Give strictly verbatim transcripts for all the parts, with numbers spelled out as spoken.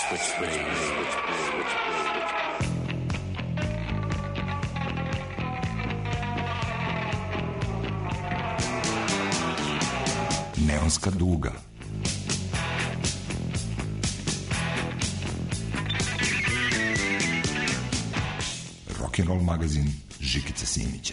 Neonska duga. Rock'n'roll magazin Žikice Simića.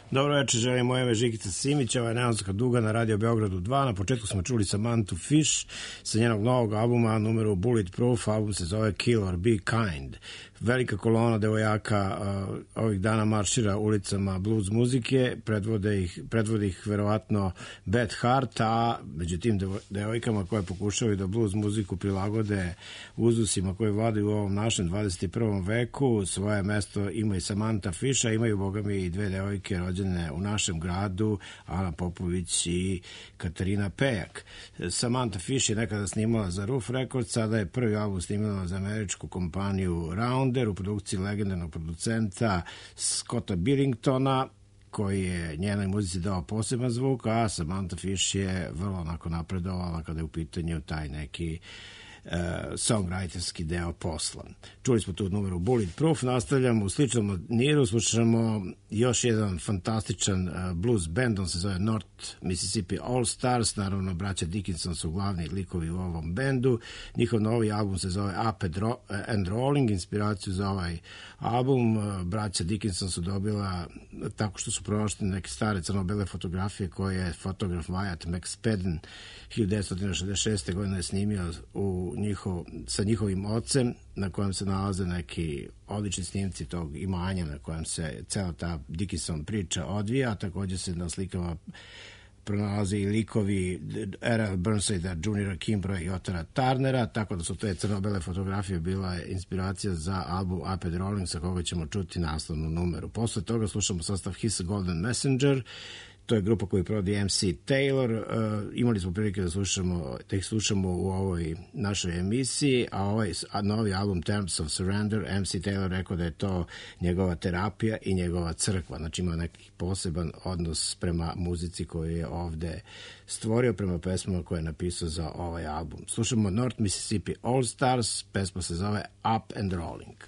Dobro večer, želim moje ime Žikica Simić, ova je Neonska duga na Radio Beogradu dva. Na početku smo čuli Samantu Fish sa njenog novog albuma, numeru Bulletproof, album se zove Kill or Be Kind. Velika kolona devojaka uh, ovih dana maršira ulicama blues muzike, predvode ih, predvode ih verovatno Beth Hart, a među tim devojkama koje pokušavaju da blues muziku prilagode uzusima koji vladaju u ovom našem dvadeset prvom veku, svoje mesto ima i Samantha Fish, a imaju bogami i dve devojke rođene u našem gradu, Ana Popović i Katarina Pejak. Samantha Fish je nekada snimala za Roof Records, sada je prvi album snimala za američku kompaniju Round u produkciji legendarnog producenta Scotta Billingtona, koji je njenoj muzici dao poseban zvuk, a Samantha Fish je vrlo onako napredovala kada je u pitanju taj neki uh, songwriterski deo posla. Čuli smo tu numeru Bulletproof, nastavljamo u sličnom maniru, slušamo još jedan fantastičan uh, blues band, on se zove North Mississippi All Stars, naravno braća Dickinson su glavni likovi u ovom bendu. Njihov novi album se zove Up and Rolling, inspiraciju za ovaj album uh, braća Dickinson su dobila tako što su pronašli neke stare crno-bele fotografije koje je fotograf Wyatt McSpadden hiljadu devetsto šezdeset šeste. godine snimio u njihov, sa njihovim ocem, na kojem se nalaze neki odlični snimci tog imanja na kojem se cela ta Dickinson priča odvija, a također se na slikama pronalaze i likovi R L Burnsidea, Juniora Kimbrougha i Ottara Turnera, tako da su te crno-bele fotografije bila inspiracija za album Up and Rolling, sa koga ćemo čuti naslovnu numeru. Posle toga slušamo sastav His Golden Messenger. To je grupa koju provodi M C Taylor. Uh, imali smo prilike da, slušamo, da ih slušamo u ovoj našoj emisiji, a ovaj a novi album Terms of Surrender, M C Taylor rekao da je to njegova terapija i njegova crkva. Znači ima neki poseban odnos prema muzici koju je ovde stvorio, prema pesmama koje je napisao za ovaj album. Slušamo North Mississippi All Stars, pesma se zove Up and Rolling.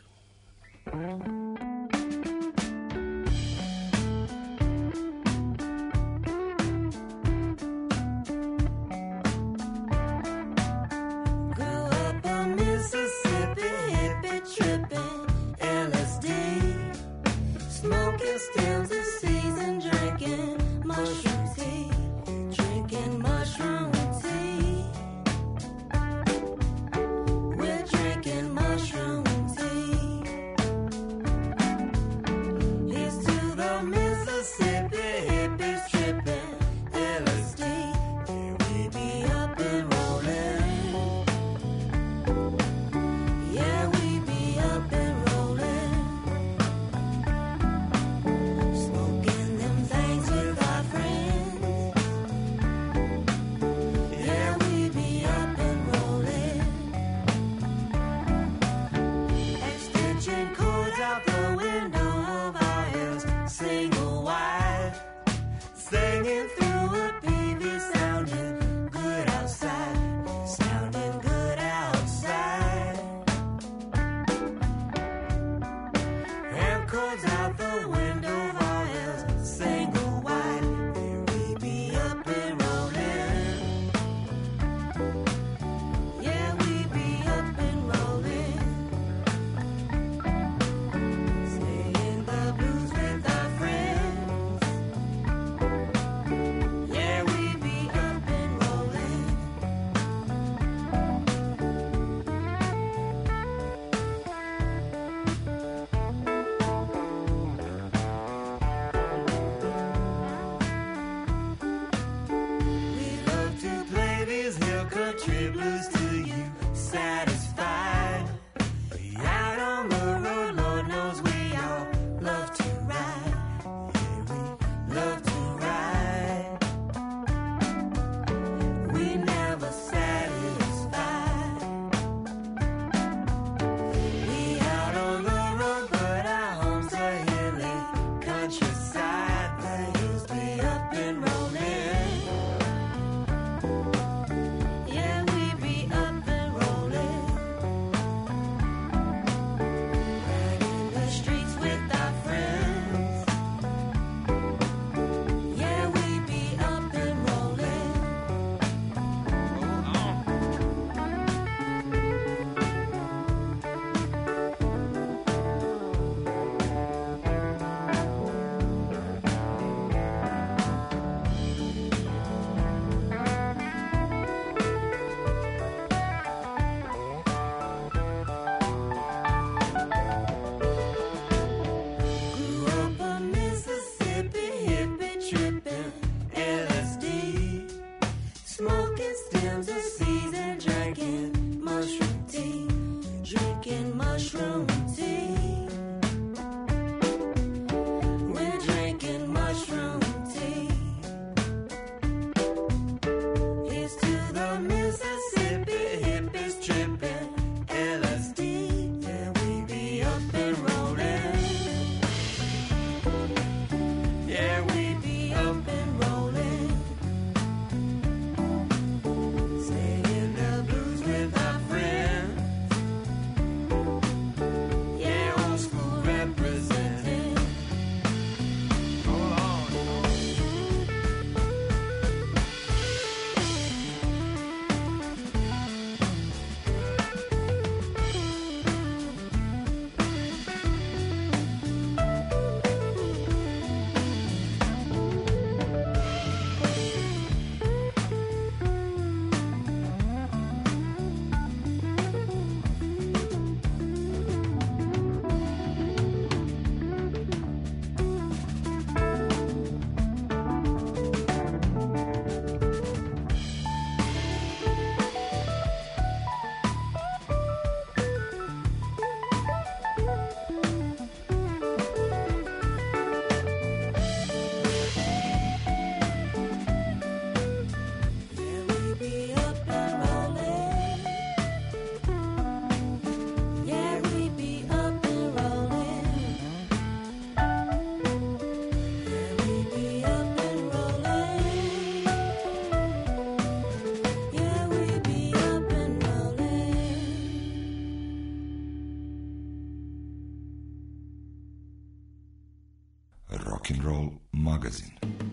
Rock'n'Roll magazin.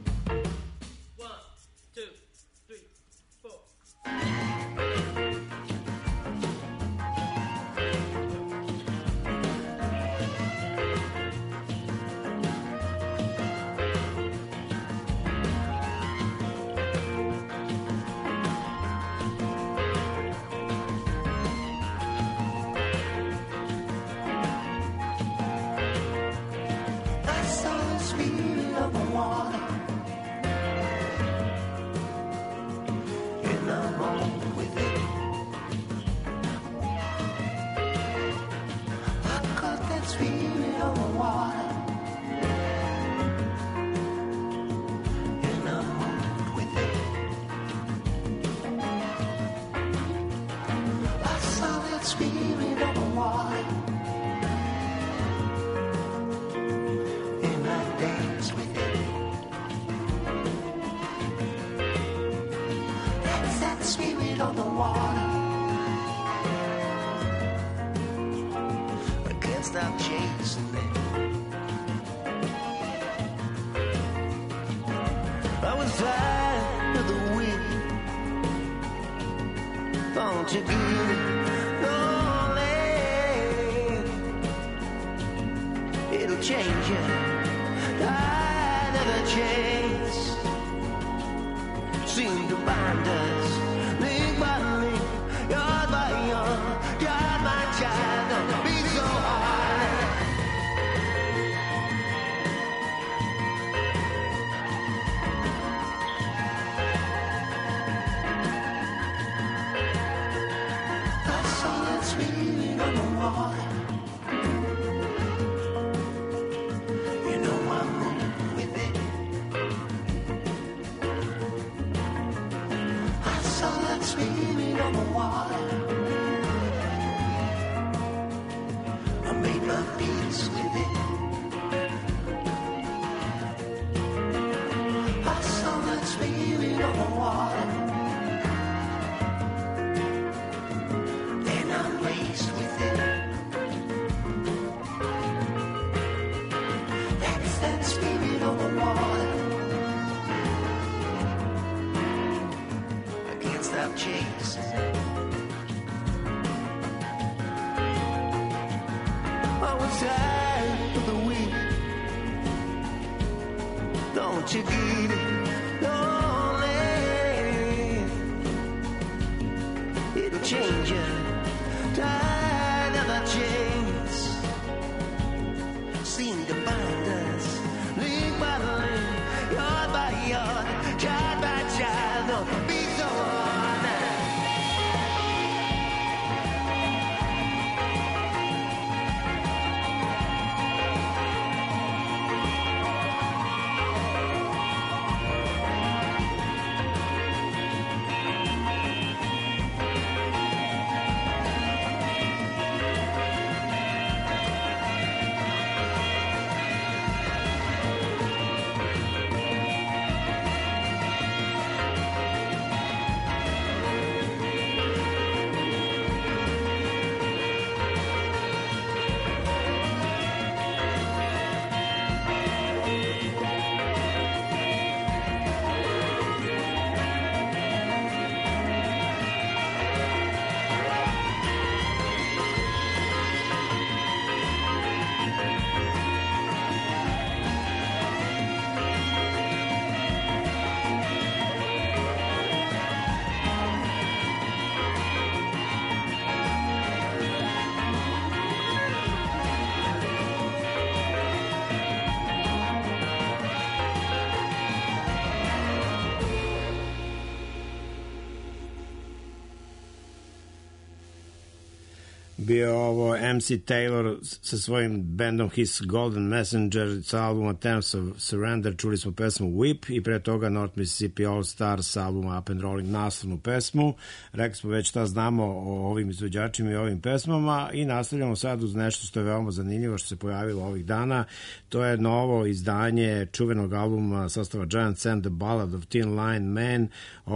Bio ovo M C Taylor sa svojim bandom His Golden Messenger sa albuma Terms of Surrender. Čuli smo pesmu Whip i pre toga North Mississippi All Stars sa albuma Up and Rolling, naslovnu pesmu. Rekli smo već šta znamo o ovim izvođačima i ovim pesmama i nastavljamo sad uz nešto što je veoma zanimljivo što se pojavilo ovih dana. To je novo izdanje čuvenog albuma sastava Giants and the Ballad of Tin Line Man. Ovo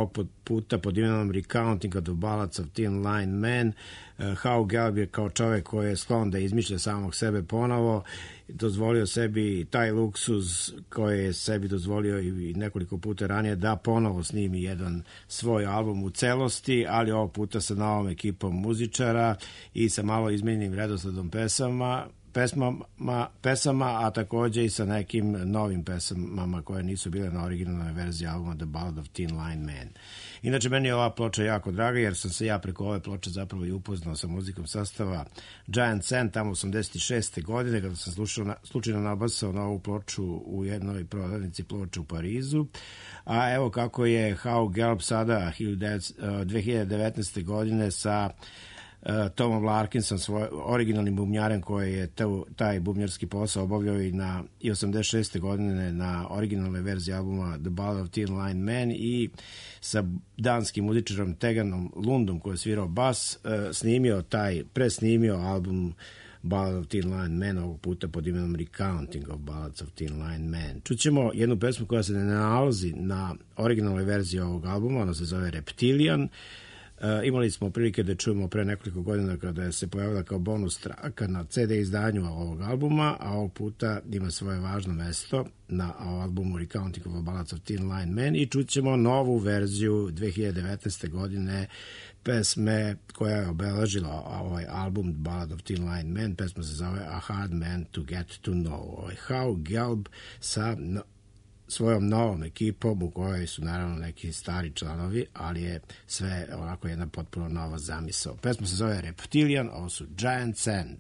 puta pod imenom Recounting of the Ballads of Tin Line Man. How Gelb je kao čovek koji je sklon da izmišlja samog sebe ponovo, dozvolio sebi taj luksuz koji je sebi dozvolio i nekoliko puta ranije da ponovo snimi jedan svoj album u celosti, ali ovog puta sa novom ekipom muzičara i sa malo izmenjenim redosledom pesama, pesmama, pesama, a takođe i sa nekim novim pesmama koje nisu bile na originalnoj verziji albuma The Ballad of Tin Line Man. Inače, meni je ova ploča jako draga jer sam se ja preko ove ploče zapravo i upoznao sa muzikom sastava Giant Sand tamo osamdeset šeste godine kada sam slušao na, slučajno nabasao na ovu ploču u jednoj prodavnici ploča u Parizu. A evo kako je How Gelb sada dve hiljade devetnaeste godine sa Uh, Tomom Larkinsom, svoj originalnim bubnjarem koji je to, taj bubnjarski posao obavljao i na i osamdeset šeste godine na originalnoj verziji albuma The Ballad of Tin Line Man i sa danskim muzičarom Teganom Lundom koji je svirao bas, uh, snimio taj, presnimio album Ballad of Tin Line Man, ovog puta pod imenom Recounting of Ballads of Tin Line Man. Čućemo jednu pesmu koja se ne nalazi na originalnoj verziji ovog albuma, ona se zove Reptilian. Uh, imali smo prilike da čujemo pre nekoliko godina kada se pojavila kao bonus traka na ce de izdanju ovog albuma, a ovog puta ima svoje važno mesto na albumu Recounting of the Ballads of Tin Line Man i čućemo novu verziju dve hiljade devetnaeste godine pesme koja je obeležila ovaj album Ballad of Tin Line Man. Pesma se zove A Hard Man to Get to Know. Ovaj How Gelb sa no, svojom novom ekipom u kojoj su naravno neki stari članovi, ali je sve onako jedna potpuno nova zamisao. Pesma se zove Reptilian, ovo su Giant Sand.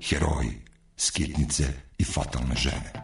heroji, skitnice i fatalne žene.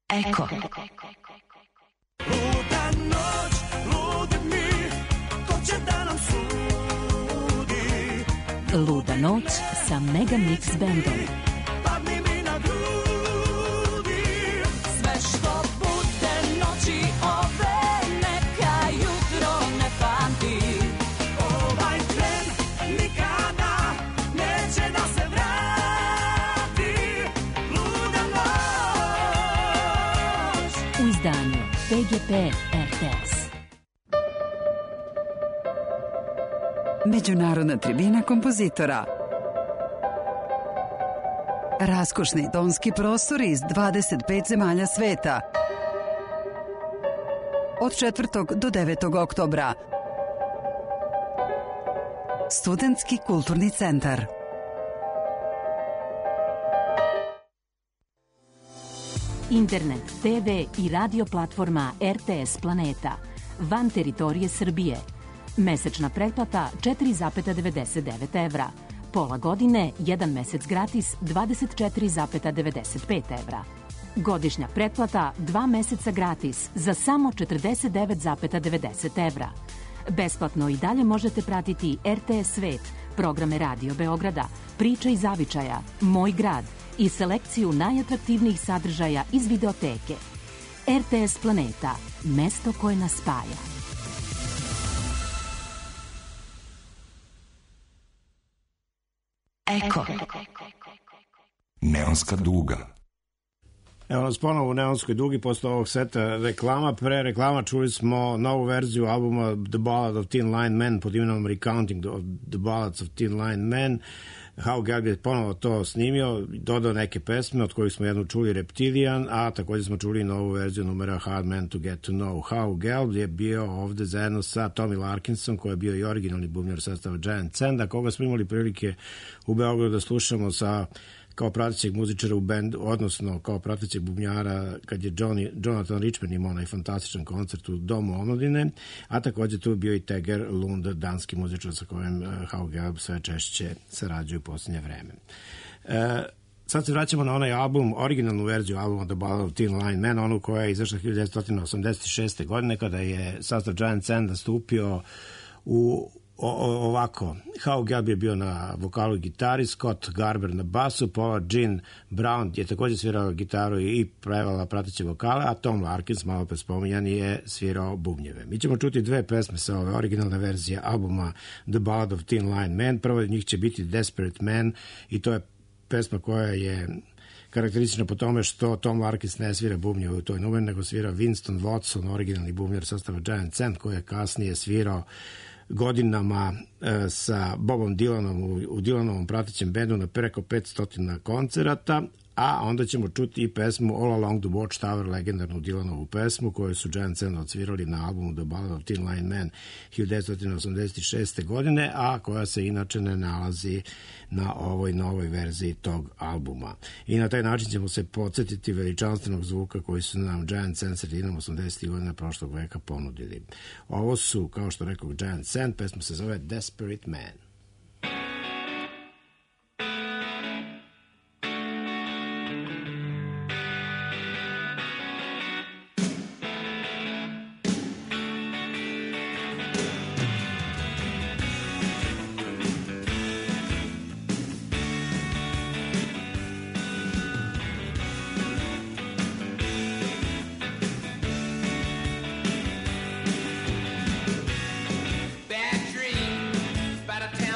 Eko. Luda noć, ludi mi, ko će da nam sudi? Luda noć sa Mega Mix Bandom. Padni mi na grudi. Sve što bude noći ove, neka jutro ne pamti. Ovaj tren nikada neće da se vrati. Luda noć. U izdanju P G P R T S. Međunarodna tribina kompozitora. Raskošni tonski prostori iz dvadeset pet zemalja sveta. Od četvrtog do devetog oktobra. Studentski kulturni centar. Internet, T V i radio platforma R T S Planeta. Van teritorije Srbije. Mesečna pretplata četiri zarez devedeset devet evra. Pola godine, jedan mesec gratis, dvadeset četiri zarez devedeset pet evra. Godišnja pretplata, dva meseca gratis, za samo četrdeset devet zarez devedeset evra. Besplatno i dalje možete pratiti R T S Svet, programe Radio Beograda, Priča iz zavičaja, Moj grad i selekciju najatraktivnijih sadržaja iz videoteke. R T S Planeta, mesto koje nas spaja. Eko. Neonska duga. Evo nas ponovo u Neonskoj dugi posle ovog seta reklama. Pre reklama čuli smo novu verziju albuma The Ballad of Tin Line Man pod imenom Recounting of the Ballads of Tin Line Man. How Gelb je ponovo to snimio, dodao neke pesme od kojih smo jednu čuli Reptilian, a također smo čuli novu verziju numera Hard Man to Get to Know. How Gelb je bio ovde zajedno sa Tommy Larkinsom, koji je bio i originalni bubnjar sastava Giant Sand, a koga smo imali prilike u Beogradu da slušamo sa kao pratećeg muzičara u bendu, odnosno kao pratećeg bubnjara kad je Johnny, Jonathan Richman imao onaj fantastičan koncert u Domu omladine, a također tu je bio i Teger Lund, danski muzičar sa kojim uh, How Gelb sve češće sarađuju u posljednje vreme. Uh, sad se vraćamo na onaj album, originalnu verziju albuma The Ballad of Tin Line Man, onu koja je izašla hiljadu devetsto osamdeset šeste. godine kada je sastav Giant Sand stupio u O, o, ovako, How Gelb je bio na vokalu i gitari, Scott Garber na basu, Paula Jean Brown je također svirao gitaru i prevala prateće vokale, a Tom Larkins, malo pre spominjan, je svirao bubnjeve. Mi ćemo čuti dve pesme sa ove originalne verzije albuma The Ballad of Tin Line Man. Prvo od njih će biti Desperate Man i to je pesma koja je karakteristična po tome što Tom Larkins ne svira bubnjeve u toj numeri, nego svira Winston Watson, originalni bubnjar sastava Giant Sand, koji je kasnije svirao godinama e, sa Bobom Dylanom u, u Dylanovom pratećem bendu na preko petsto koncerata, a onda ćemo čuti i pesmu All Along the Watchtower, legendarnu Dylanovu pesmu koju su Giant Sand odsvirali na albumu The Ballad of Tin Line Man hiljadu devetsto osamdeset šeste. godine, a koja se inače ne nalazi na ovoj novoj verziji tog albuma. I na taj način ćemo se podsjetiti veličanstvenog zvuka koji su nam Giant Sand sredinom osamdesetih godina prošlog veka ponudili. Ovo su, kao što rekao Giant Sand, pesma se zove Desperate Man. Bad dreams, by the time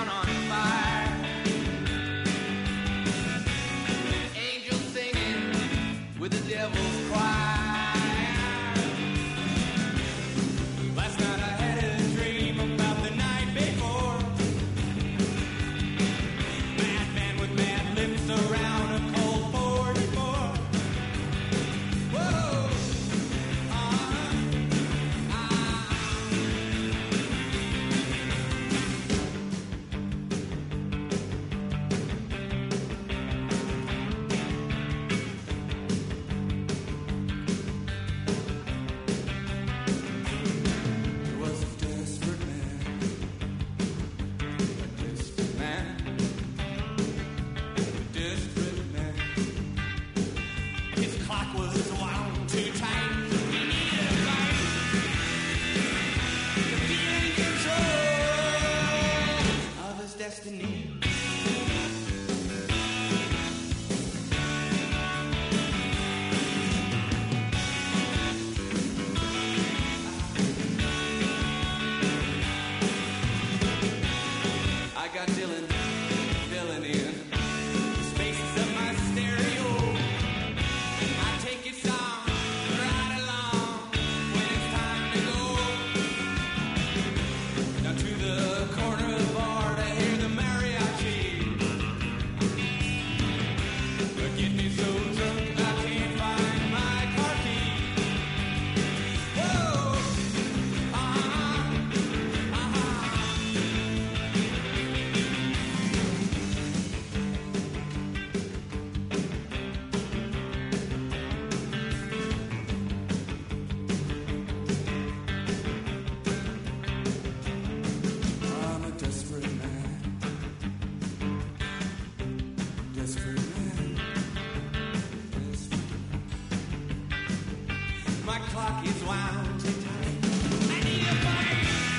my clock is wound too tight. I need a fire.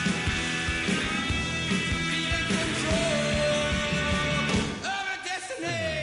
Be in control of a destiny.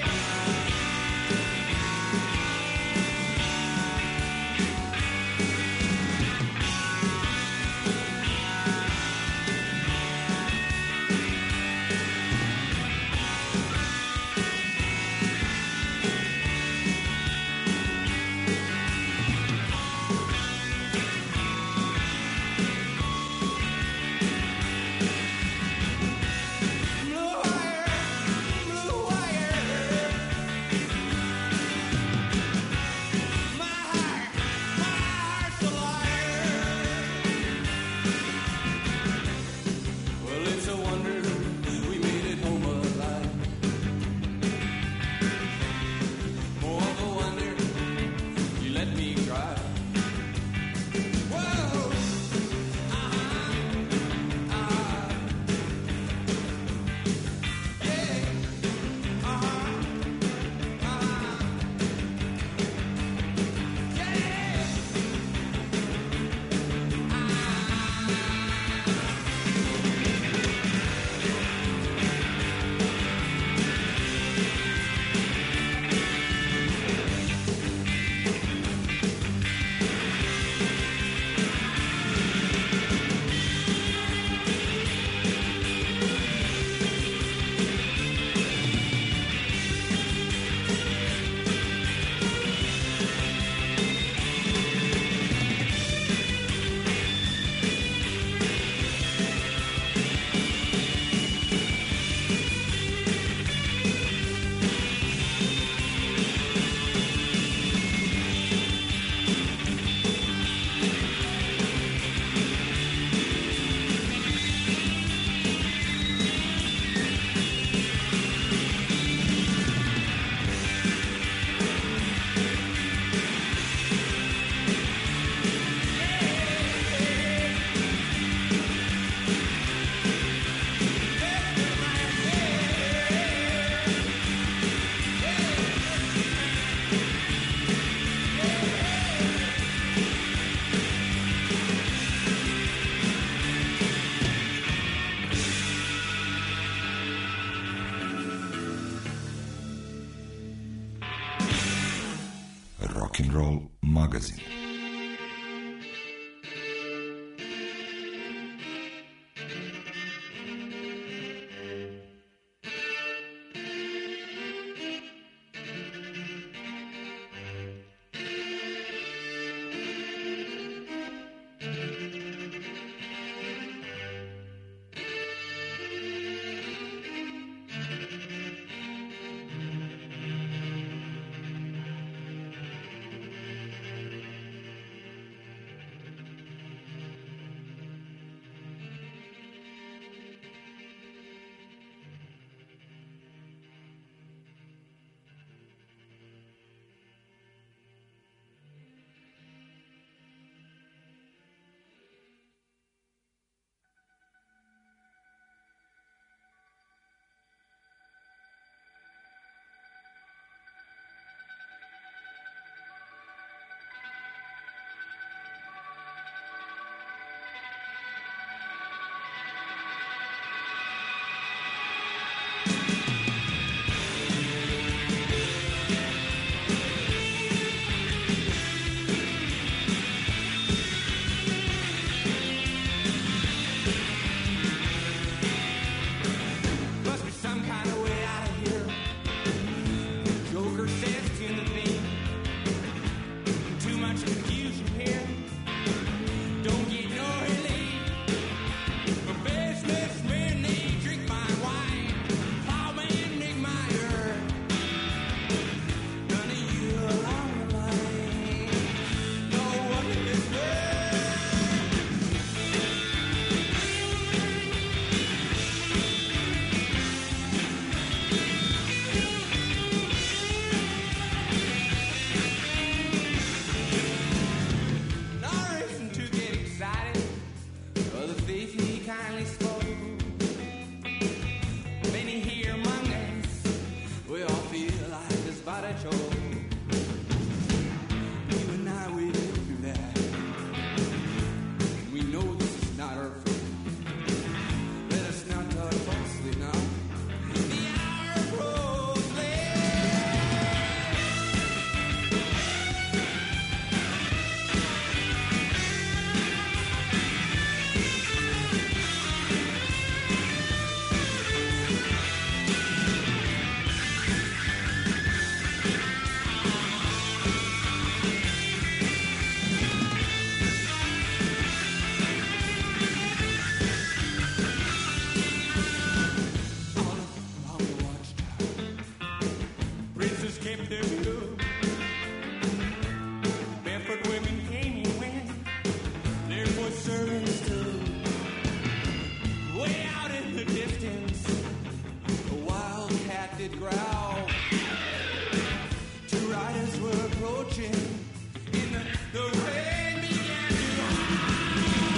Rock'n'Roll magazin. about a show. You and I, we lived through that. how two riders were approaching in the, the rain began to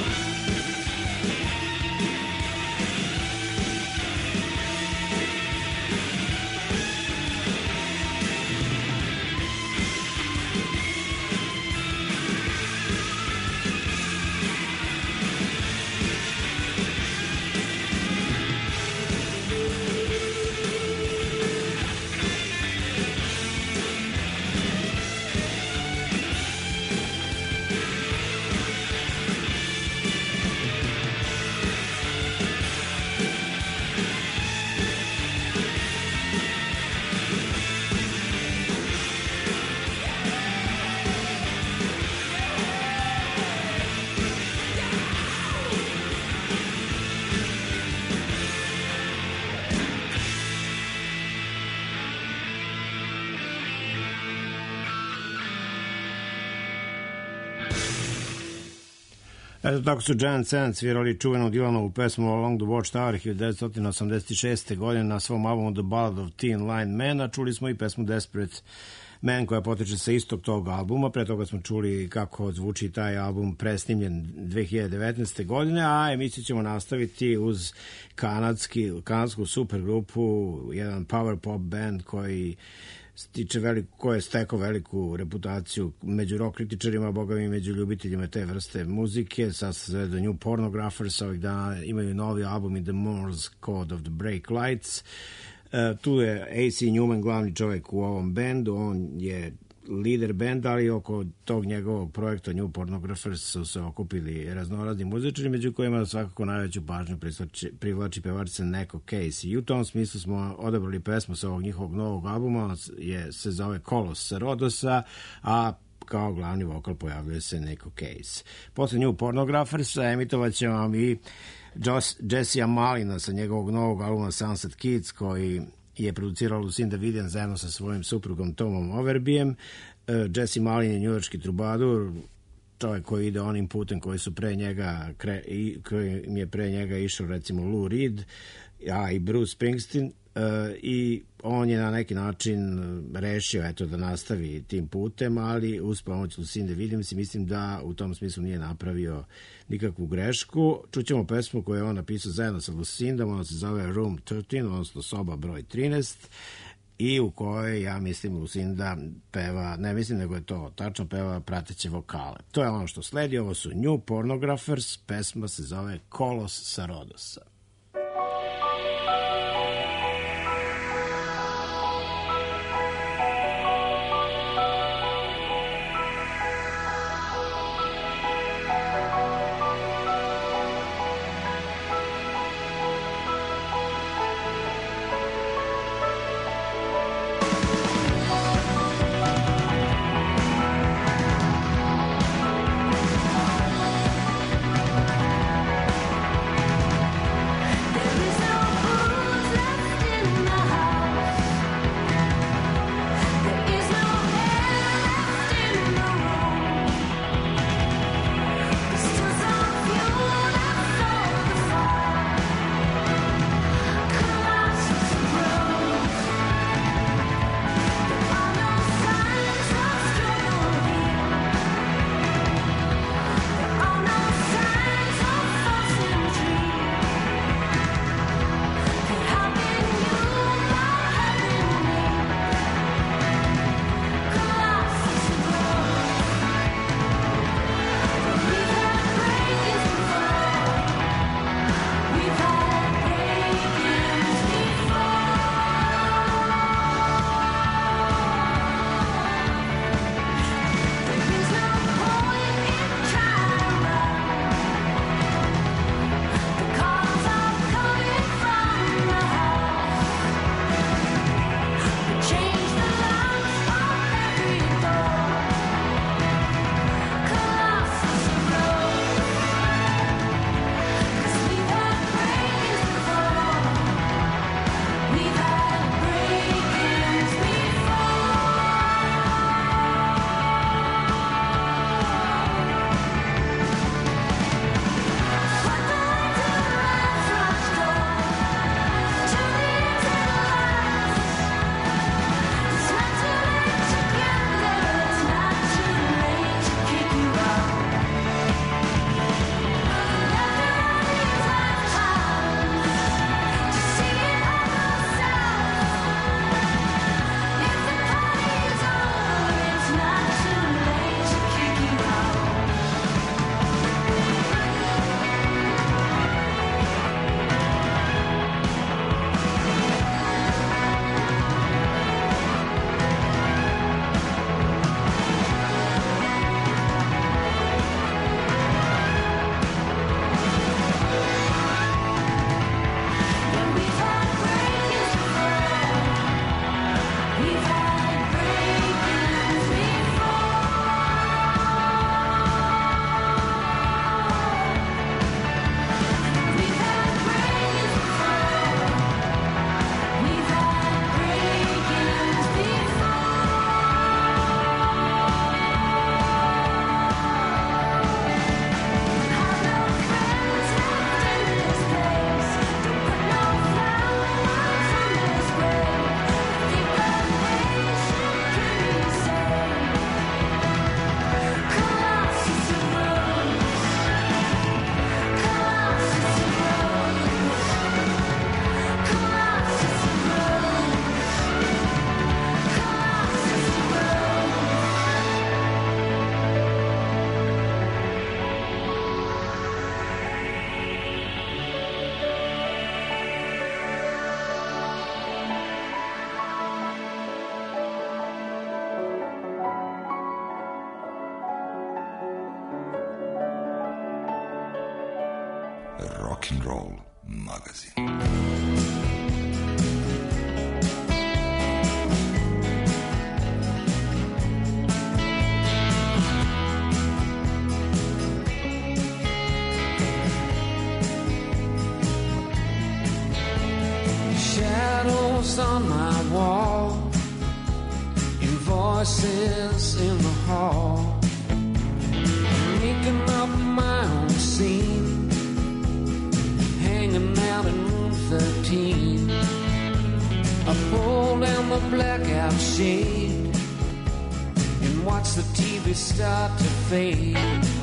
Eto tako su Giant Sand svirali čuvenu Dylanovu pesmu Along the Watchtower hiljadu devetsto osamdeset šeste. godine na svom albumu The Ballad of Tin Line Man, a čuli smo i pesmu Desperate Man koja potiče sa istog tog albuma. Pre toga smo čuli kako zvuči taj album presnimljen dve hiljade devetnaeste. godine, a emisiju ćemo nastaviti uz kanadski, kanadsku supergrupu, jedan power pop band koji stiče veliku, ko je stekao veliku reputaciju među rock kritičarima, boga mi među ljubiteljima te vrste muzike. Sad se zove The New Pornographers, ovih dana imaju novi album i The Morse Code of the Break Lights. Uh, tu je A C Newman glavni čovjek u ovom bendu, on je lider benda, ali oko tog njegovog projekta New Pornographers su se okupili raznorazni muzičari, među kojima svakako najveću pažnju privlači pevačica Neko Case. I u tom smislu smo odabrali pesmu sa ovog njihovog novog albuma, on je, se zove Kolos sa Rodosa, a kao glavni vokal pojavljuje se Neko Case. Posle New Pornographers emitovat će vam i Jesse Malina sa njegovog novog albuma Sunset Kids, koji je producirao Lucinda Vivian zajedno sa svojim suprugom Tomom Overbijem. Jesse Malin je njujorški trubadur, čovjek koji ide onim putem koji su pre njega, koji je pre njega išao recimo Lou Reed, a i Bruce Springsteen, i on je na neki način rešio eto da nastavi tim putem, ali uz pomoć Lucinde Williams i mislim da u tom smislu nije napravio nikakvu grešku. Čućemo pesmu koju je on napisao zajedno sa Lucindom, ona se zove Room trinaest, odnosno soba broj trinaest, i u kojoj, ja mislim, Lucinda peva, ne mislim nego je to tačno, peva prateće vokale. To je ono što sledi, ovo su New Pornographers, pesma se zove Kolos sa Rodosa. Thank Rock'n'Roll Magazine. Shadows on my wall and voices in the hall, making up my own scene, hanging out in room thirteen. I pull down the blackout shade and watch the T V start to fade.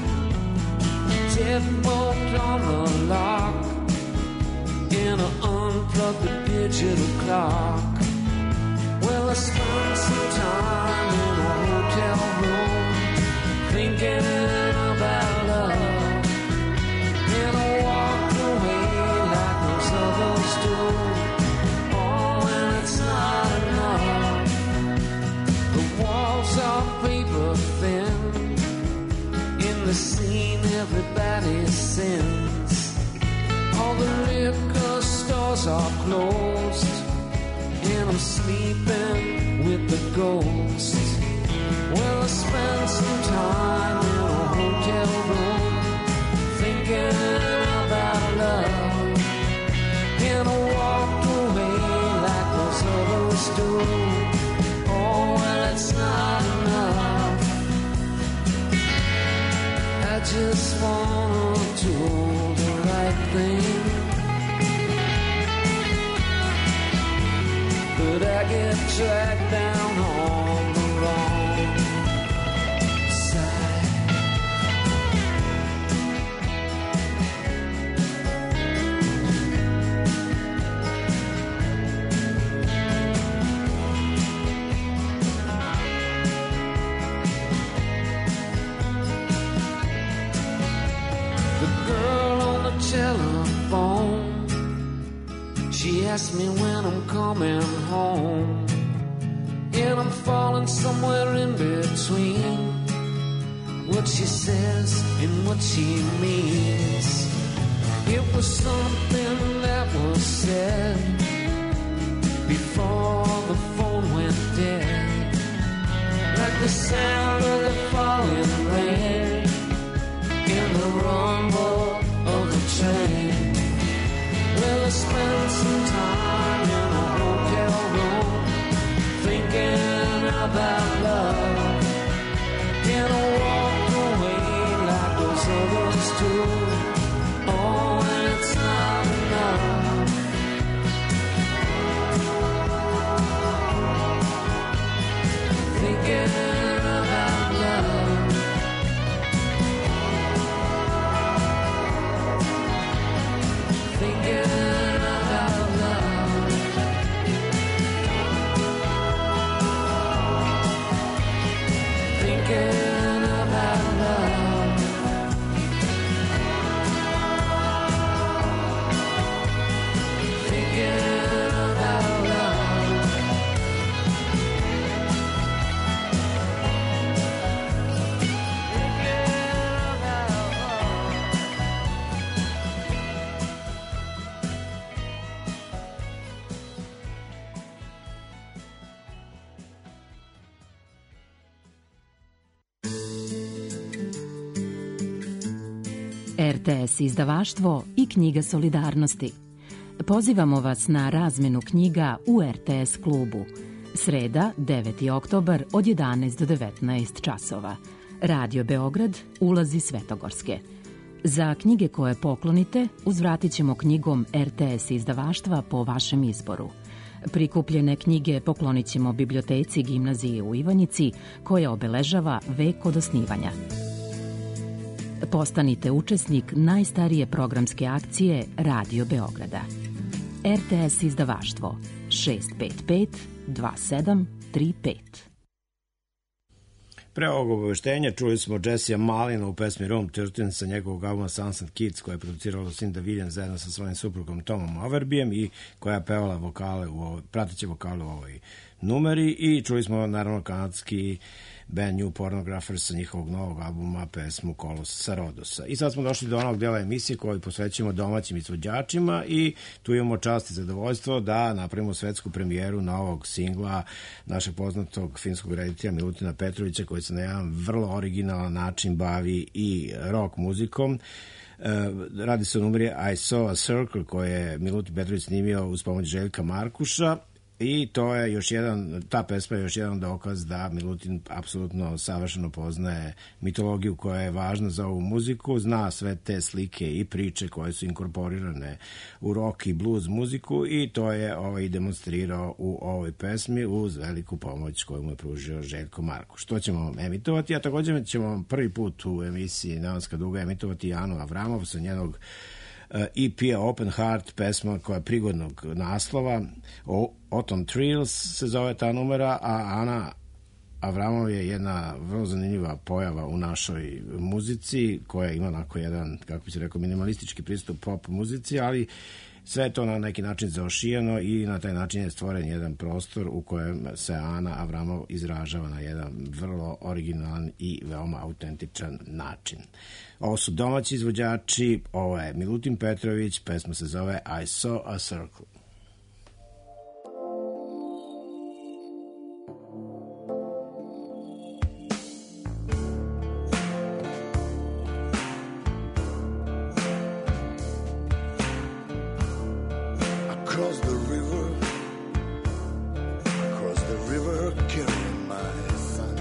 Deadbolt on the lock and I unplug the digital clock. Well, I spent some time in a hotel room thinking about love, and I walked away like those others do. Oh, and it's not enough. The walls are paper thin. In the scene everybody sins. All the liquor stores are closed, and I'm sleeping with the ghosts. Well, I spent some time in a hotel room thinking about love, and I walked away like those others do. Oh, well, it's not enough. I just wanna do the right thing, but I get dragged down on the wrong side. The girl on the telephone, she asked me when I'm coming home, and I'm falling somewhere in between what she says and what she means. It was something that was said before the phone went dead, like the sound of the falling rain in the rumble of the train. Well, I spent some time in a hotel room thinking about love, and I walked away like those others do. Oh, and it's not enough. Thinking about love, thinking about love, thinking about love, thinking about love. te es izdavaštvo i Knjiga solidarnosti. Pozivamo vas na razmenu knjiga u er te es klubu. Sreda, deveti oktobar od jedanaest do devetnaest časova. Radio Beograd, ulazi Svetogorske. Za knjige koje poklonite, uzvratit ćemo knjigom er te es izdavaštva po vašem izboru. Prikupljene knjige poklonit ćemo biblioteci Gimnazije u Ivanjici, koja obeležava vek od osnivanja. Postanite učesnik najstarije programske akcije Radio Beograda. er te es izdavaštvo šest pet pet dva sedam tri pet. Pre ovog obaveštenja čuli smo Jessija Malina u pesmi Room trinaest sa njegovog albuma Sons and Kids, koja je producirala Lucinda Williams zajedno sa svojim suprugom Tomom Overbijem i koja je pevala vokale u ovoj, prateće vokale u ovoj numeri. I čuli smo naravno kanadski band New Pornographers sa njihovog novog albuma pesmu Kolos sa Rodosa. I sad smo došli do onog dela emisije koji posvećujemo domaćim izvođačima i tu imamo čast i zadovoljstvo da napravimo svetsku premijeru novog singla našeg poznatog finskog reditelja Milutina Petrovića, koji se na jedan vrlo originalan način bavi i rock muzikom. Radi se o numeri I Saw a Circle koje je Milutin Petrović snimio uz pomoć Željka Markuša. I to je još jedan, ta pesma je još jedan dokaz da Milutin apsolutno savršeno poznaje mitologiju koja je važna za ovu muziku, zna sve te slike i priče koje su inkorporirane u rock i blues muziku i to je ovaj demonstrirao u ovoj pesmi uz veliku pomoć koju mu je pružio Željko Markuš. Što ćemo emitovati, a također ćemo prvi put u emisiji Neonska duga emitovati Anu Avramov sa njenog E P-a Open Heart, pesma koja je prigodnog naslova. Autumn Thrills se zove ta numera, a Ana Avramov je jedna vrlo zanimljiva pojava u našoj muzici koja ima onako jedan, kako bi se rekao, minimalistički pristup pop muzici, ali sve je to na neki način zaošijeno i na taj način je stvoren jedan prostor u kojem se Ana Avramov izražava na jedan vrlo originalan i veoma autentičan način. Ovo su domaći izvođači, ovo je Milutin Petrović, pesma se zove I Saw a Circle. Across the river, across the river, carrying my son.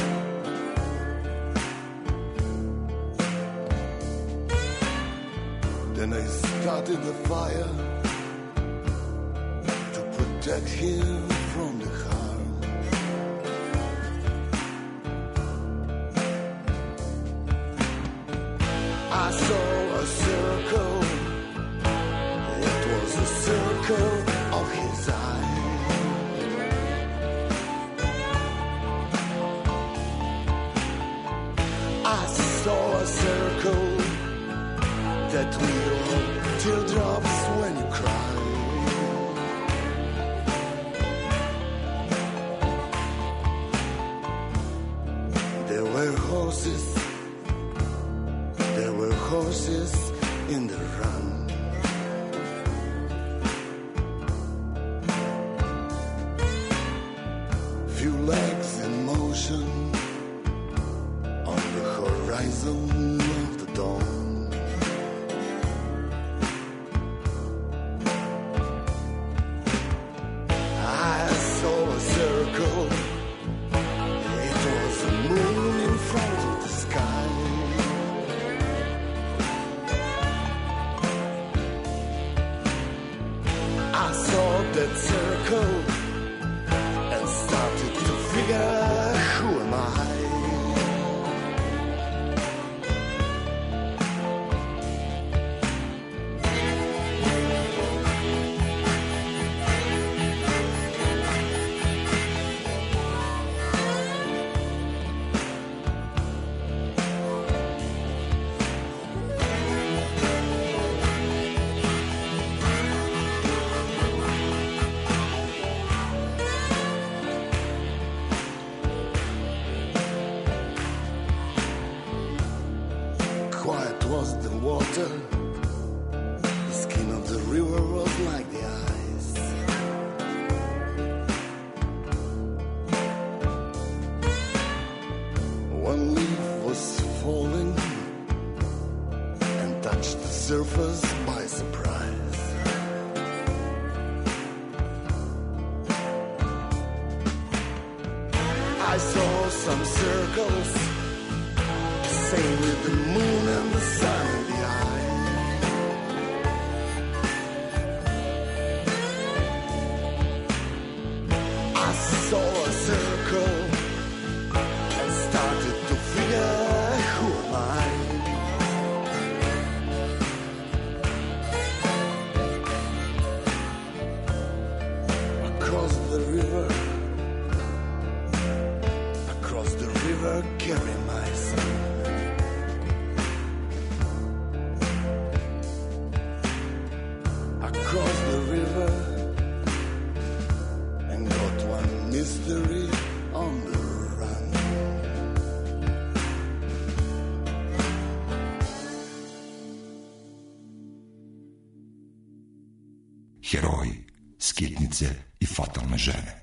Then I started the fire to protect him from the harm. I saw a circle. It was a circle of his eye. I saw a circle that will teardrops when you cry. There were horses, there were horses in the run. Few legs in motion on the horizon of the dawn. I saw a circle. It was a moon in front of the sky. I saw that circle and started to figure, who am I? Quiet was the water, the skin of the river was like the ice. One leaf was falling and touched surfers by surprise. I saw some circles, same with the moon and the sun in the eye. I saw a circle and started to figure, who am I? Across the river, across the river, carry my son. Across the river, and got one mystery on the run. Heroji, skitnice i fatalne žene.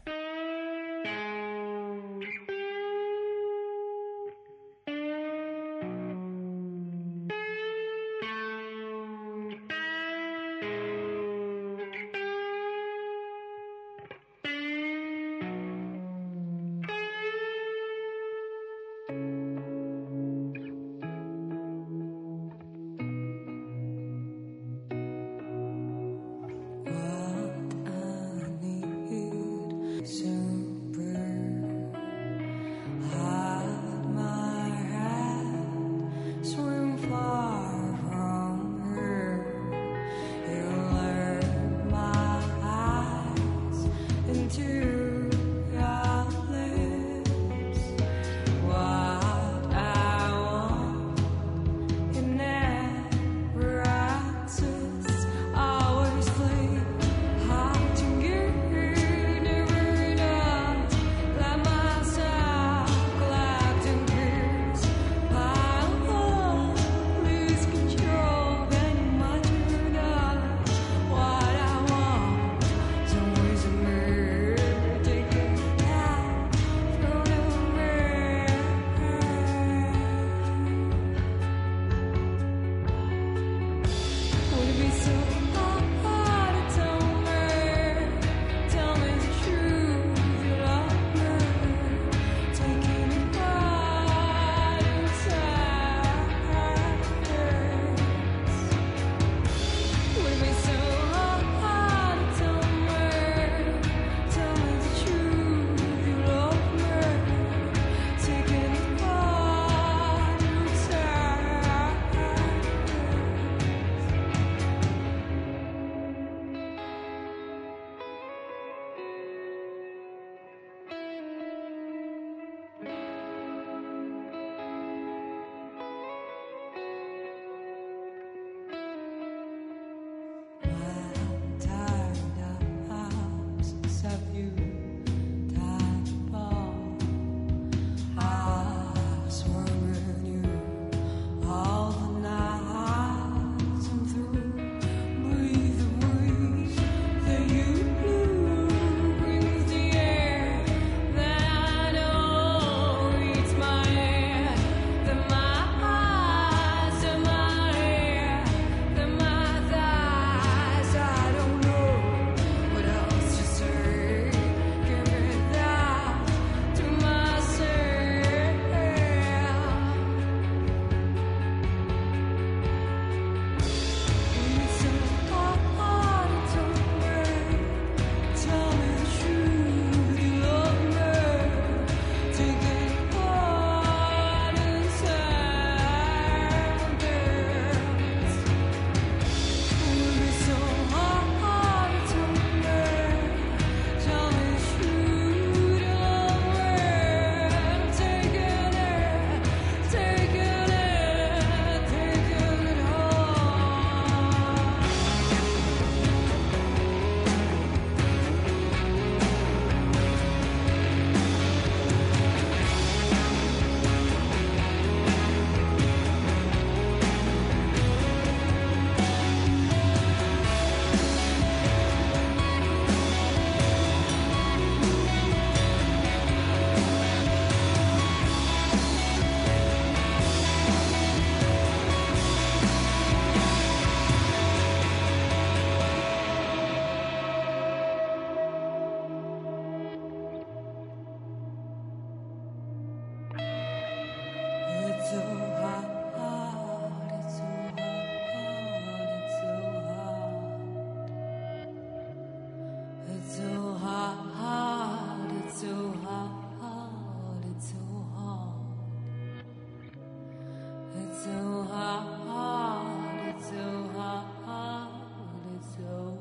so hard, it's so hard, it's so.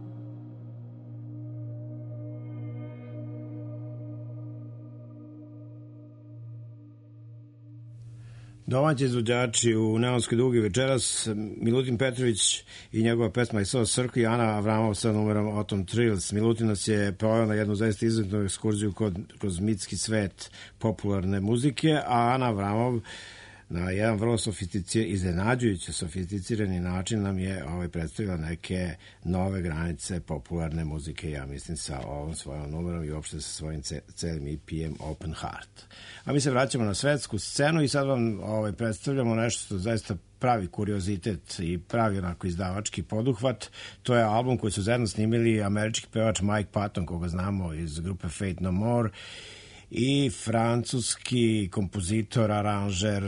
Domaći izvođači u Neonskoj dugi večeras, Milutin Petrović i njegova pesma I saw a Circle, i Ana Avramov sa numerom Autumn Trills. Milutin nas je poveo na jednu zaista izuzetnu ekskurziju kod, kroz mitski svet popularne muzike, a Ana Avramov na jedan vrlo sofisticiran, iznenađujuće sofisticirani način nam je ovaj, predstavila neke nove granice popularne muzike, ja mislim, sa ovom svojom numerom i uopšte sa svojim ce, celim E P M Open Heart. A mi se vraćamo na svetsku scenu i sad vam ovaj, predstavljamo nešto što zaista pravi kuriozitet i pravi onako izdavački poduhvat. To je album koji su zajedno snimili američki pevač Mike Patton, koga znamo iz grupe Faith No More, i francuski kompozitor, aranžer,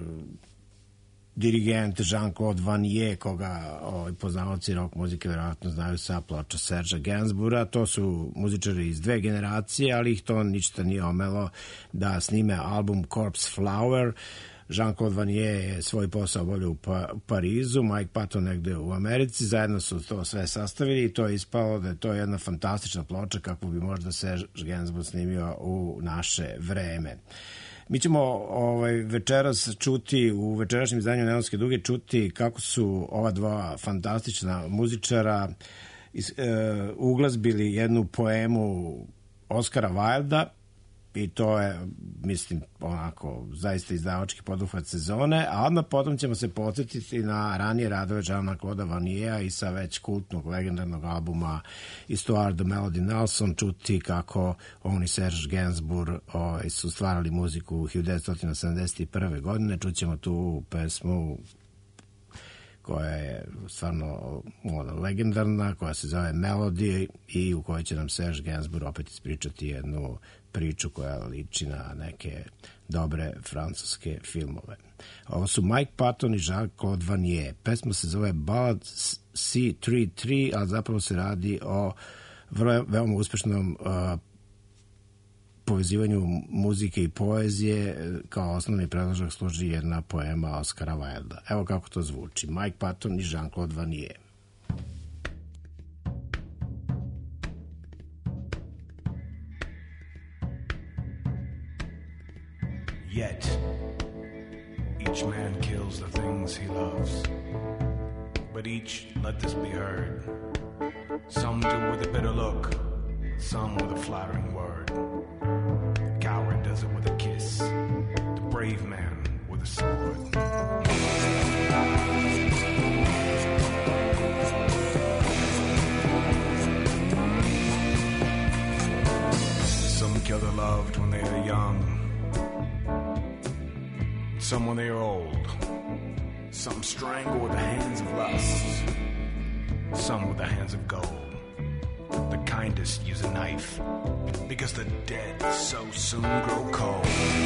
dirigent Jean-Claude Vannier, koga ovaj, poznavaoci rock muzike vjerojatno znaju sa ploča Sergea Gainsbourga. To su muzičari iz dve generacije, ali ih to ništa nije omelo da snime album Corpse Flower. Jean-Claude Vannier je svoj posao obavljao u pa, Parizu, Mike Patton negde u Americi, zajedno su to sve sastavili i to je ispalo da je to jedna fantastična ploča kakvu bi možda Serge Gainsbourg snimio u naše vreme. Mi ćemo ovaj, večeras čuti, u večerašnjem izdanju Neonske duge, čuti kako su ova dva fantastična muzičara is, e, uglazbili jednu poemu Oscara Wilda, i to je, mislim, onako, zaista izdavački poduhvat sezone, a odmah potom ćemo se podsjetiti na ranije radove Jean-Claude Vanniera i sa već kultnog, legendarnog albuma Histoire de Melody Nelson čuti kako on i Serge Gainsbourg o, su stvarali muziku u hiljadu devetsto sedamdeset prve. godine. Čućemo tu pesmu koja je stvarno ona, legendarna, koja se zove Melody i u kojoj će nam Serge Gainsbourg opet ispričati jednu priču koja liči na neke dobre francuske filmove. Ovo su Mike Patton i Jean-Claude Vannier. Pesma se zove Ballad C tristo tri, ali zapravo se radi o vrlo, veoma uspešnom uh, povezivanju muzike i poezije. Kao osnovni predložak služi jedna poema Oscara Wilda. Evo kako to zvuči. Mike Patton i Jean-Claude Vannier. Yet, each man kills the things he loves. But each, let this be heard, some do with a bitter look, some with a flattering word. The coward does it with a kiss, the brave man with a sword. Some kill their loved when they are young, some when they are old. Some strangle with the hands of lust, some with the hands of gold. The kindest use a knife, because the dead so soon grow cold.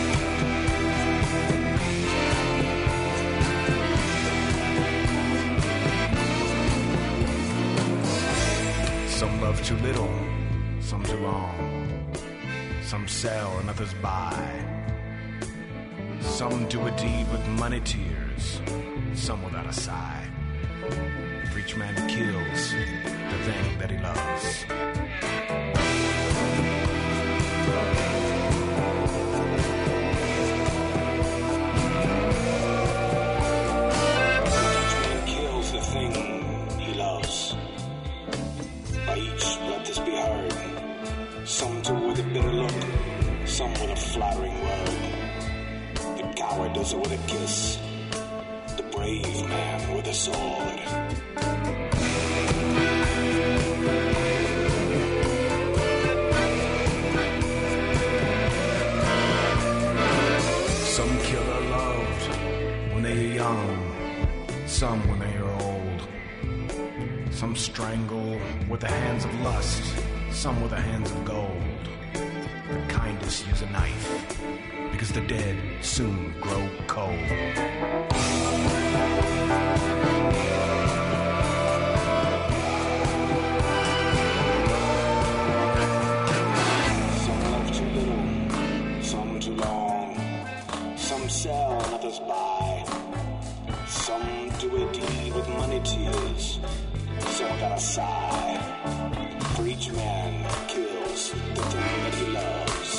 Some love too little, some too long. Some sell and others buy. Some do a deed with money tears, some without a sigh. For each man kills the thing that he loves. Each man kills the thing he loves. By each let this be heard. Some do with a bitter look, some with a flattering word. The coward does it with a kiss, the brave man with a sword. Some kill their loved when they are young, some when they are old. Some strangle with the hands of lust, some with the hands of gold. The kindest use a knife, because the dead soon grow cold. Some love too little, some too long. Some sell and others buy. Some do a deed with money tears, so I gotta sigh. For each man kills the thing that he loves.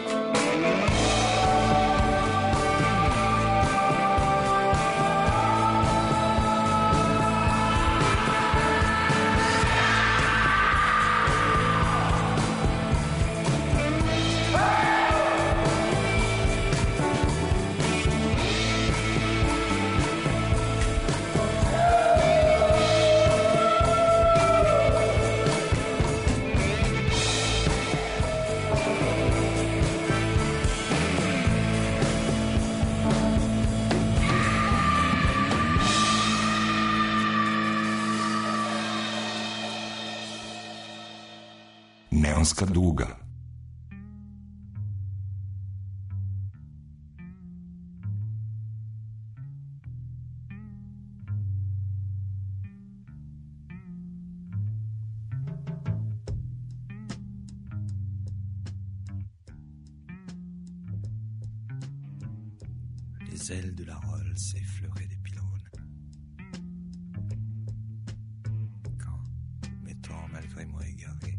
Neonska duga. Les ailes de la Rolls effleuraient des pylônes. Quand, m'étant malgré moi égaré,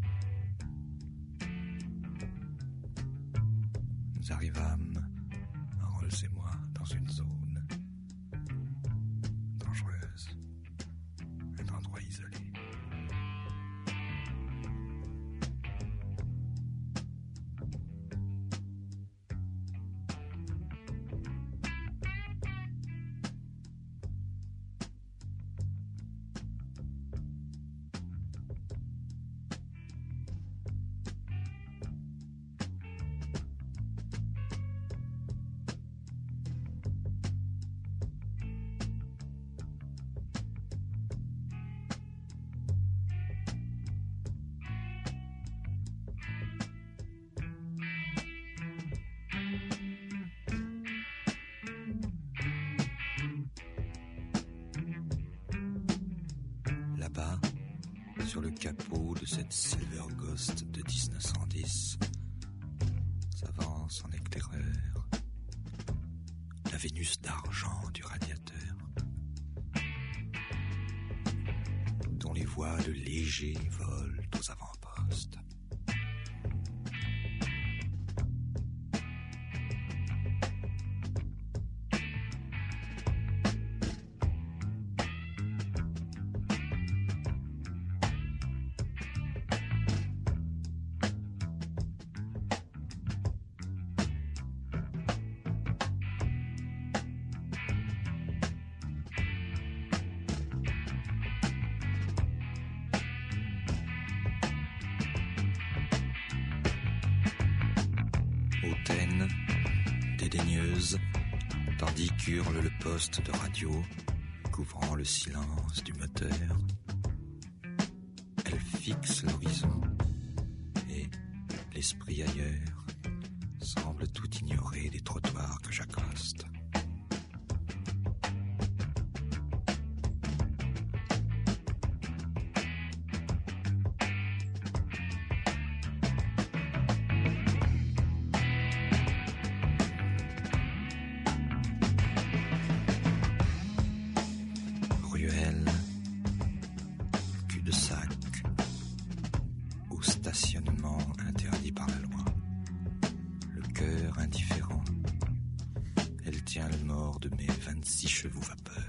nous arrivâmes, Rolls et moi, dans une zone dangereuse, un endroit isolé. Là-bas, sur le capot de cette Silver Ghost de dix-neuf cent dix, s'avance en éclaireur la Vénus d'argent du radiateur, dont les voiles légers volent aux avant-postes. Hautaine, dédaigneuse, tandis qu'hurle le poste de radio, couvrant le silence du moteur. Elle fixe l'horizon, et, l'esprit ailleurs, semble tout ignorer des trottoirs que j'accoste. Stationnement interdit par la loi. Le cœur indifférent. Elle tient le mort de mes vingt-six chevaux vapeur.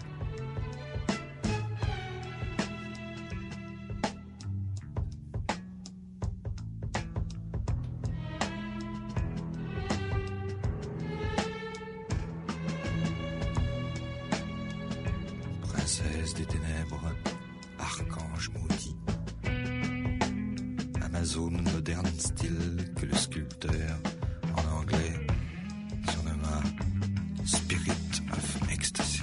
Princesse des ténèbres, archange maudit. Amazone moderne style que le sculpteur, en anglais, surnomma Spirit of Ecstasy.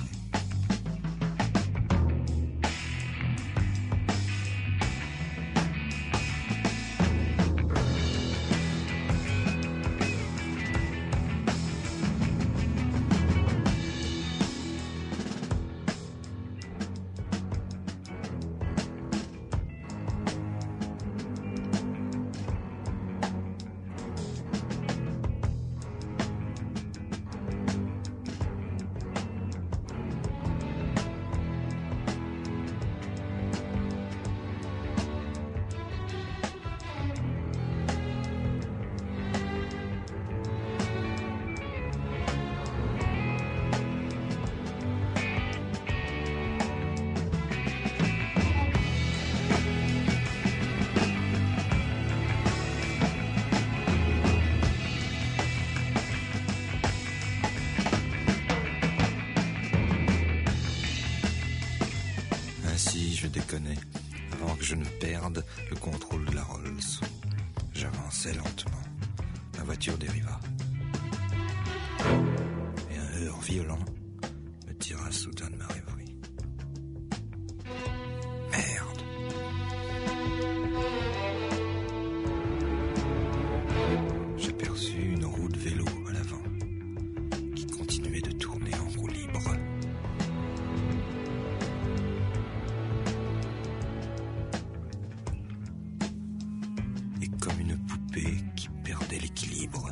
avançait lentement. La voiture dériva. Et un heurt violent me tira soudain de ma rêverie. Merde! J'aperçus une roue de vélo à l'avant, qui continuait de tourner en roue libre. Et comme une poupée qui perdait l'équilibre.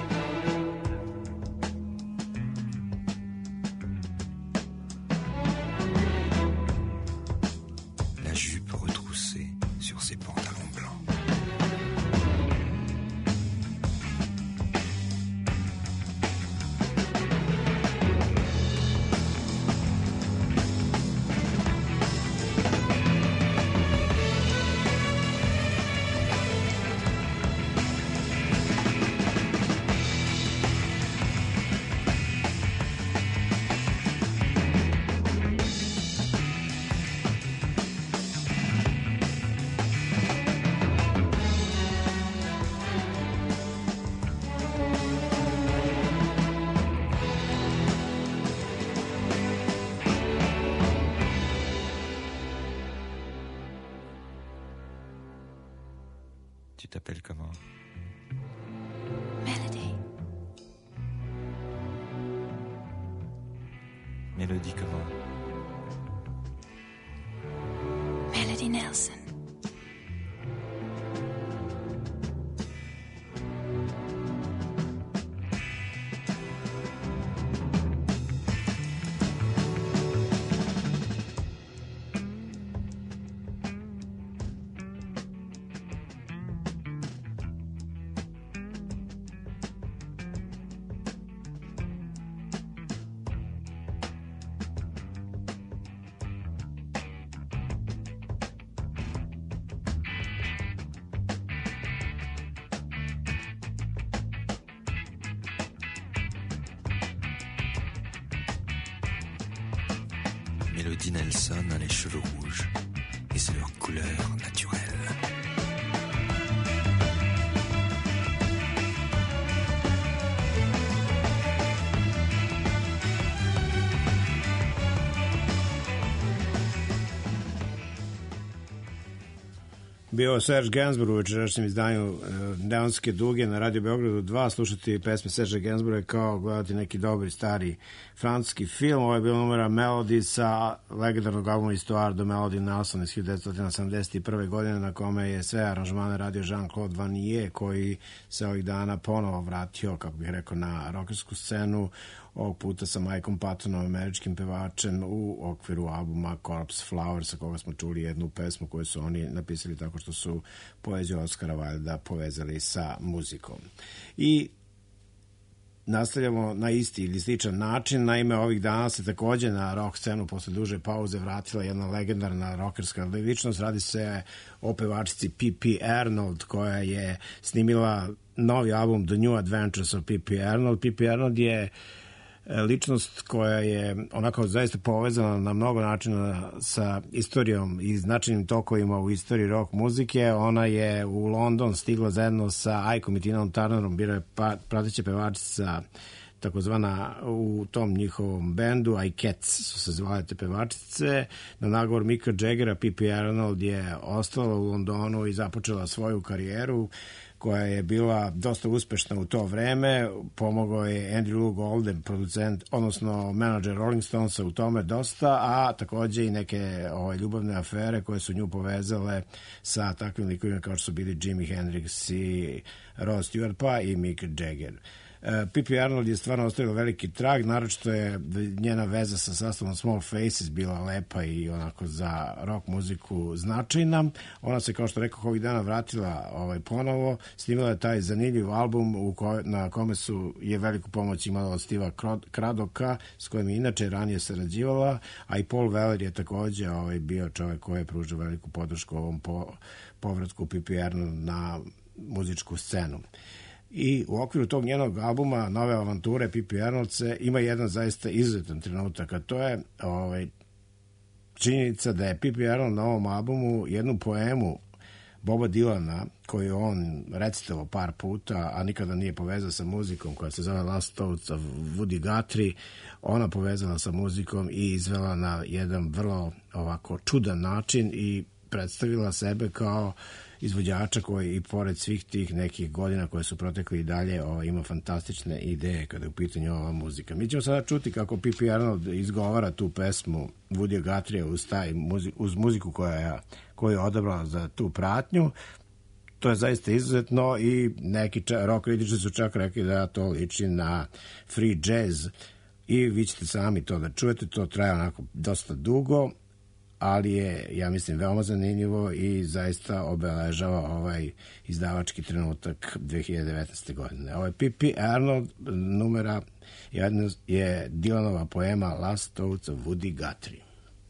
La jupe retroussée sur ses pantalons blancs. Tu t'appelles comment? Melody. Mélodie comment? Melody Nelson. Melody Nelson a les cheveux rouges et c'est leur couleur naturelle. Bio Serge Gainsbourg u večerašnjem izdanju Neonske duge na Radio Beogradu dva. Slušati pesme Serge Gainsbourga je kao gledati neki dobri stari francuski film. Ovo je bila numera Melody sa legendarnog albuma Histoire de Melody Nelson iz hiljadu devetsto sedamdeset prve. godine, na kome je sve aranžmane radio Jean-Claude Vannier, koji se ovih dana ponovo vratio, kako bih rekao, na rockersku scenu, ovog puta sa Mikeom Pattonom, američkim pevačem, u okviru albuma Corpse Flower, sa koga smo čuli jednu pesmu koju su oni napisali tako što su poeziju Oskara Wilda povezali sa muzikom. I nastavljamo na isti ili sličan način. Naime, ovih dana se takođe na rock scenu posle duže pauze vratila jedna legendarna rockerska ličnost. Radi se o pevačici P P Arnold, koja je snimila novi album The New Adventures of P P Arnold. P P Arnold je ličnost koja je onako zaista povezana na mnogo načina sa istorijom i značajnim tokovima u istoriji rock muzike. Ona je u London stigla zajedno sa Ikeom i Tinom Turnerom, bila je pa, prateća pevačica takozvana u tom njihovom bendu, I Cats su se zvale te pevačice. Na nagovor Micka Jaggera, P P Arnold je ostala u Londonu i započela svoju karijeru, koja je bila dosta uspešna u to vreme. Pomogao je Andrew Loog Oldham, producent, odnosno menadžer Rolling Stonesa u tome dosta, a takođe i neke ove, ljubavne afere koje su nju povezale sa takvim likovima kao što su bili Jimi Hendrix i Rod Stewart, pa i Mick Jagger. P P Arnold je stvarno ostavila veliki trag, naročito je njena veza sa sastavom Small Faces bila lepa i onako za rock muziku značajna. Ona se, kao što rekao, ovih dana vratila ovaj, ponovo, snimila je taj zanimljiv album u ko, na kome su je veliku pomoć imala od Steva Cradoka, s kojim je inače ranije sarađivala, a i Paul Weller je takođe ovaj, bio čovjek koji je pružio veliku podršku ovom po, povratku P P Arnold na muzičku scenu. I u okviru tog njenog albuma Nove avanture P P Arnold se ima jedan zaista izuzetan trenutak, a to je ovaj, činjenica da je P P Arnold na ovom albumu jednu poemu Boba Dylana, koju on recitovao par puta, a nikada nije povezao sa muzikom, koja se zove Last Thoughts of Woody Guthrie, ona povezala sa muzikom i izvela na jedan vrlo ovako čudan način i predstavila sebe kao izvođača koji i pored svih tih nekih godina koje su protekli i dalje ovo, ima fantastične ideje kada je u pitanju ova muzika. Mi ćemo sada čuti kako P P Arnold izgovara tu pesmu Woody Guthrie uz, taj, uz muziku koja je, koju je odabrala za tu pratnju. To je zaista izuzetno i neki rock kritičari su čak rekli da to liči na free jazz i vi ćete sami to da čujete. To traje onako dosta dugo, ali je, ja mislim, veoma zanimljivo i zaista obeležava ovaj izdavački trenutak dve hiljade devetnaeste. godine. Ovo je P P Arnold, numera jedna je Dylanova poema Last Thoughts of Woody Guthrie.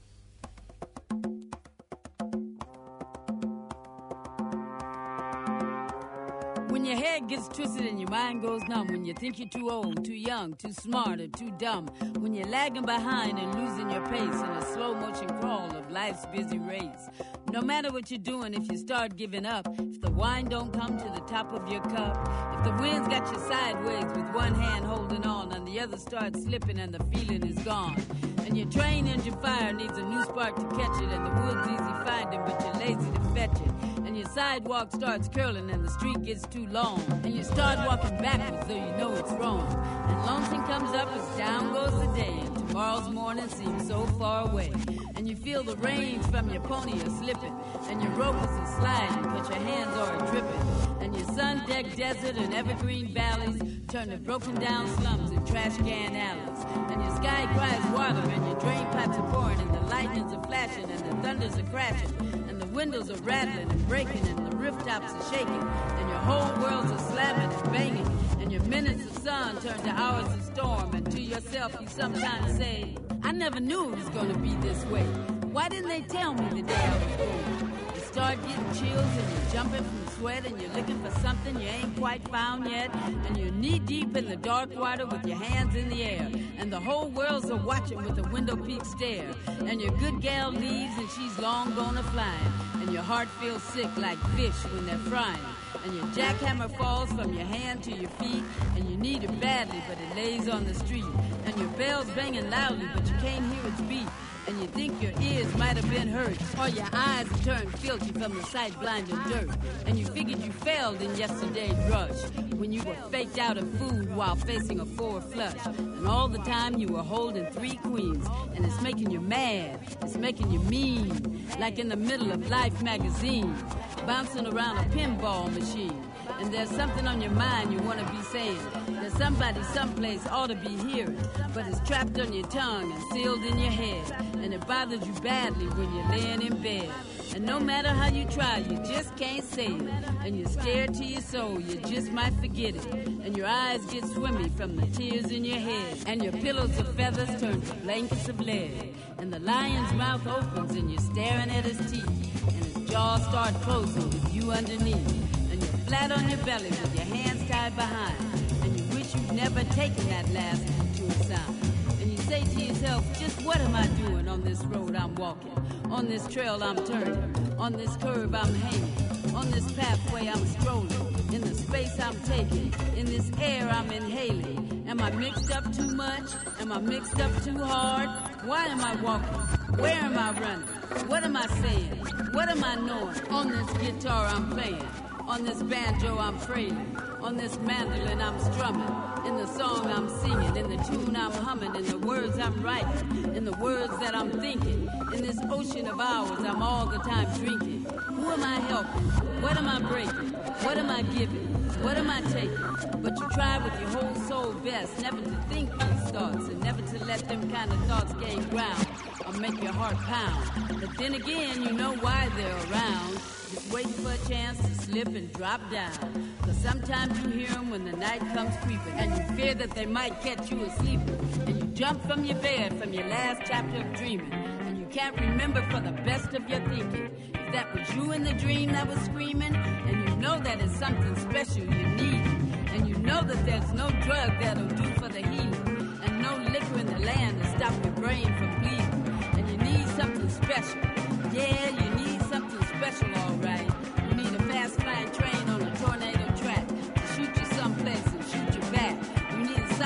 When your head gets twisted and your mind goes numb, when you think you're too old, too young, too smart, or too dumb, when you're lagging behind and losing your pace in a slow motion crawl of life's busy race. No matter what you're doing, if you start giving up, if the wine don't come to the top of your cup, if the wind's got you sideways with one hand holding on and the other starts slipping and the feeling is gone, and your train engine fire needs a new spark to catch it, and the wood's easy finding but you're lazy to fetch it, and your sidewalk starts curling and the street gets too long, and you start walking backwards though you know it's wrong, and lonesome comes up as down goes the day, and tomorrow's morning seems so far away, and you feel the reins from your pony are slipping, and your rope is sliding but your hands are dripping, and your sun-decked desert and evergreen valleys turn to broken down slums and trash can alleys, and your sky cries water and your drain pipes are pouring and the lightnings are flashing and the thunders are crashing and the windows are rattling and breaking and the rooftops are shaking and your whole world's a slamming and banging and your minutes of sun turn to hours of storm, and to yourself you sometimes say, I never knew it was gonna be this way. Why didn't they tell me the day I was born? You start getting chills and you're jumping from sweat and you're looking for something you ain't quite found yet, and you're knee deep in the dark water with your hands in the air, and the whole world's a watching with a window peak stare, and your good gal leaves and she's long gone a flying, and your heart feels sick like fish when they're frying, and your jackhammer falls from your hand to your feet, and you need it badly but it lays on the street, and your bell's banging loudly but you can't hear its beat, and you think your ears might have been hurt, or your eyes have turned filthy from the sight blinding dirt, and you figured you failed in yesterday's rush, when you were faked out of food while facing a forward flush, and all the time you were holding three queens, and it's making you mad, it's making you mean, like in the middle of Life magazine, bouncing around a pinball machine, and there's something on your mind you want to be saying, there's somebody someplace ought to be hearing, but it's trapped on your tongue and sealed in your head, and it bothers you badly when you're laying in bed, and no matter how you try you just can't say it, and you're scared to your soul you just might forget it, and your eyes get swimmy from the tears in your head, and your pillows of feathers turn to blankets of lead, and the lion's mouth opens and you're staring at his teeth, and his jaw starts closing with you underneath, and you're flat on your belly with your hands tied behind, and you wish you'd never taken that last to a sound, and you say to yourself, just what am I doing on this road I'm walking, on this trail I'm turning, on this curve I'm hanging, on this pathway I'm strolling, in the space I'm taking, in this air I'm inhaling, am I mixed up too much, am I mixed up too hard, why am I walking, where am I running, what am I saying, what am I knowing, on this guitar I'm playing, on this banjo I'm frailing, on this mandolin I'm strumming, in the song I'm singing, in the tune I'm humming, in the words I'm writing, in the words that I'm thinking, in this ocean of hours I'm all the time drinking. Who am I helping? What am I breaking? What am I giving? What am I taking? But you try with your whole soul best never to think these thoughts and never to let them kind of thoughts gain ground or make your heart pound. But then again, you know why they're around. Just waiting for a chance to slip and drop down. Cause sometimes you hear them when the night comes creeping, and you fear that they might catch you asleep. And you jump from your bed from your last chapter of dreaming, and you can't remember for the best of your thinking if that was you in the dream that was screaming. And you know that it's something special you need, and you know that there's no drug that'll do for the healing, and no liquor in the land to stop your brain from bleeding. And you need something special. Yeah, you need something special, all right. You need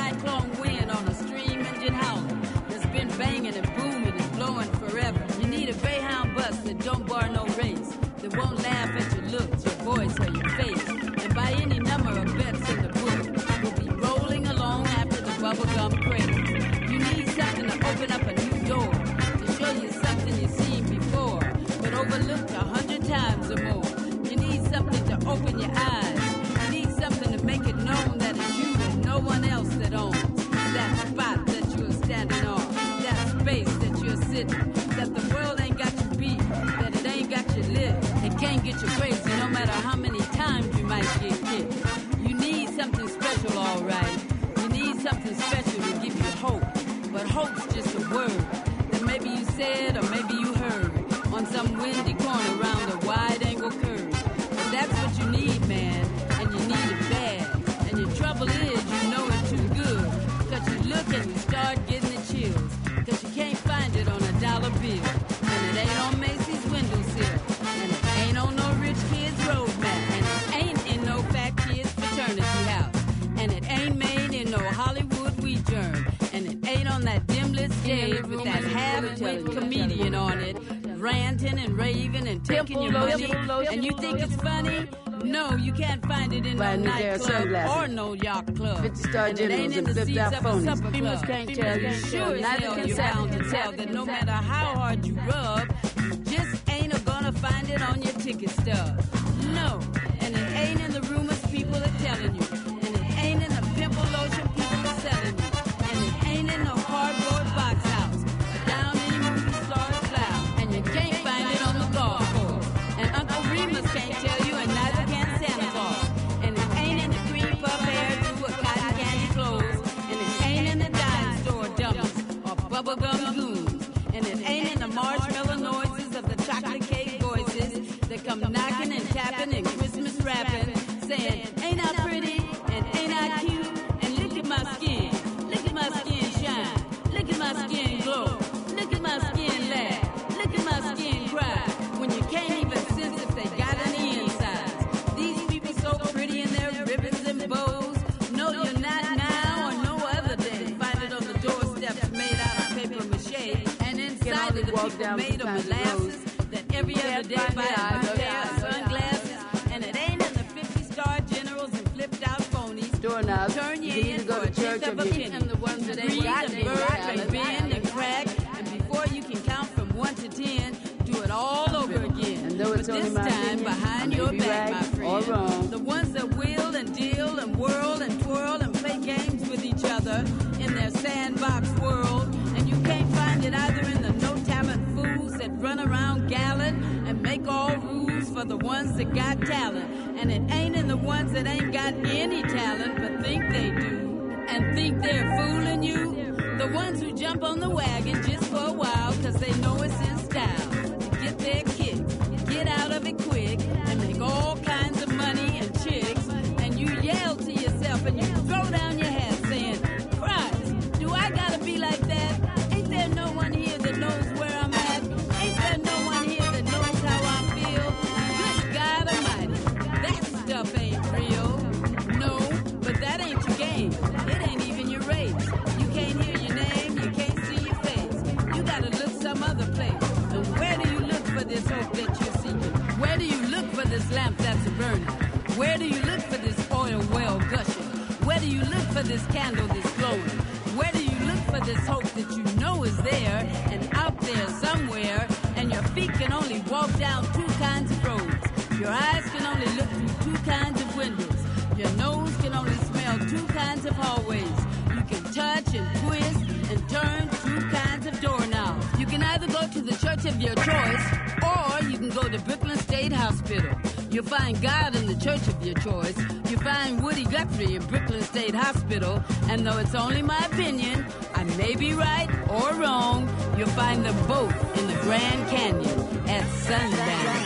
cyclone wind on a steam engine howling that's been banging and booming and blowing forever. You need a Greyhound bus that don't bar no race, that won't laugh at your looks, your voice, or your face, and by any number of bets in the book, will be rolling along after the bubblegum craze. You need something to open up a new door, to show you something you've seen before, but overlooked a hundred times or more. You need something to open your eyes. You need something to make it known that it's you and no one else that owns that spot that you're standing on, that space that you're sitting, that the world ain't got you beat, that it ain't got you lit, it can't get you crazy no matter how many times you might get hit. You need something special, all right. You need something special to give you hope, but hope's just a word that maybe you said or maybe you heard on some windy corner around a wide-angle curve. But that's what you need, man, and you need it bad. And your trouble is you know it too good, cause you look and you start getting the chills, cause you can't find it on a dollar bill, and it ain't on Macy's windowsill, and it ain't on no rich kid's road map, and it ain't in no fat kid's fraternity house, and it ain't made in no Hollywood wheat germ, and it ain't on that dim-lit stage with that half-wit comedian on it, ranting and raving and taking your money, and you think it's funny? No, you can't find it in no nightclub or no yacht club. fifty-star And it ain't in the generals and seats of a flipped-out supper phonies. club. Can't tell you. Sure as Neither hell can you Sally. found to tell that no matter how hard you rub, you just ain't gonna find it on your ticket stub. No, and it ain't in the rumors people are telling you, and it ain't in the pimple lotion people are selling you, and it ain't in no cardboard box house, or down any movie star's cloud, and you can't find it on the golf course, and Uncle Remus can't tell you, and neither can Santa Claus, and it ain't in the cream puff hairdo or cotton candy clothes, and it ain't in the dime store dummies or bubblegum goons, and it ain't in the marshmallow noises of the chocolate cake voices that come knocking and tapping and Christmas rapping, saying, ain't I pretty, and ain't I cute, and look at my skin, look at my skin shine, look at my skin glow, look at my skin laugh, look at my skin cry, when you can't even sense if they got any insides. These people so pretty in their ribbons and bows, no you're not now or no other day. Find it on the doorsteps made out of paper mache, and inside of the people made of molasses that every other day buy a new pair of sunglasses, and it ain't in the fifty-star generals and flipped-out phonies. Doorknobs. Turn you You need in to go for to a church tenth of a or you- penny. And the ones that ain't got and burp and bend and crack, and before you can count from one to ten, do it all over again. And though it's but only this my time opinion, behind I your may be back, right my friend. or wrong. The ones that wheel and deal and whirl and twirl and play games with each other in their sandbox world, and you can't find it either in the no-talent fools that run around gallant and make all rules for the ones that got talent, and it ain't in the ones that ain't got any talent but think they do and think they're fooling you. The ones who jump on the wagon just for a while cause they know it's in style to get their kicks, get out of it quick, and make all kinds of money and chicks, and you yell to yourself and you throw down your hat saying, Christ, do I gotta be like that? Ain't there no one here that knows where I'm at? Ain't there no one here that knows how I feel? Good God Almighty, that stuff ain't real. No, but that ain't your game. It ain't even your race. You can't hear your name, you can't see your face. You gotta look some other place. And where do you look for this hope that you're seeking? Where do you look for this lamp that's burning? Where do you look for this oil well gushing? Where do you look for this candle that's glowing? Where do you look for this hope that you know is there and out there somewhere, and your feet can only walk down two kinds of roads? Your eyes can only look through two kinds of windows. Your nose can only smell two kinds of hallways. You can touch and twist and turn two kinds of doorknobs. You can either go to the church of your choice, or you can go to Brooklyn State Hospital. You'll find God in the church of your choice. You find Woody Guthrie in Brooklyn State Hospital. And though it's only my opinion, I may be right or wrong, you'll find them both in the Grand Canyon at sundown.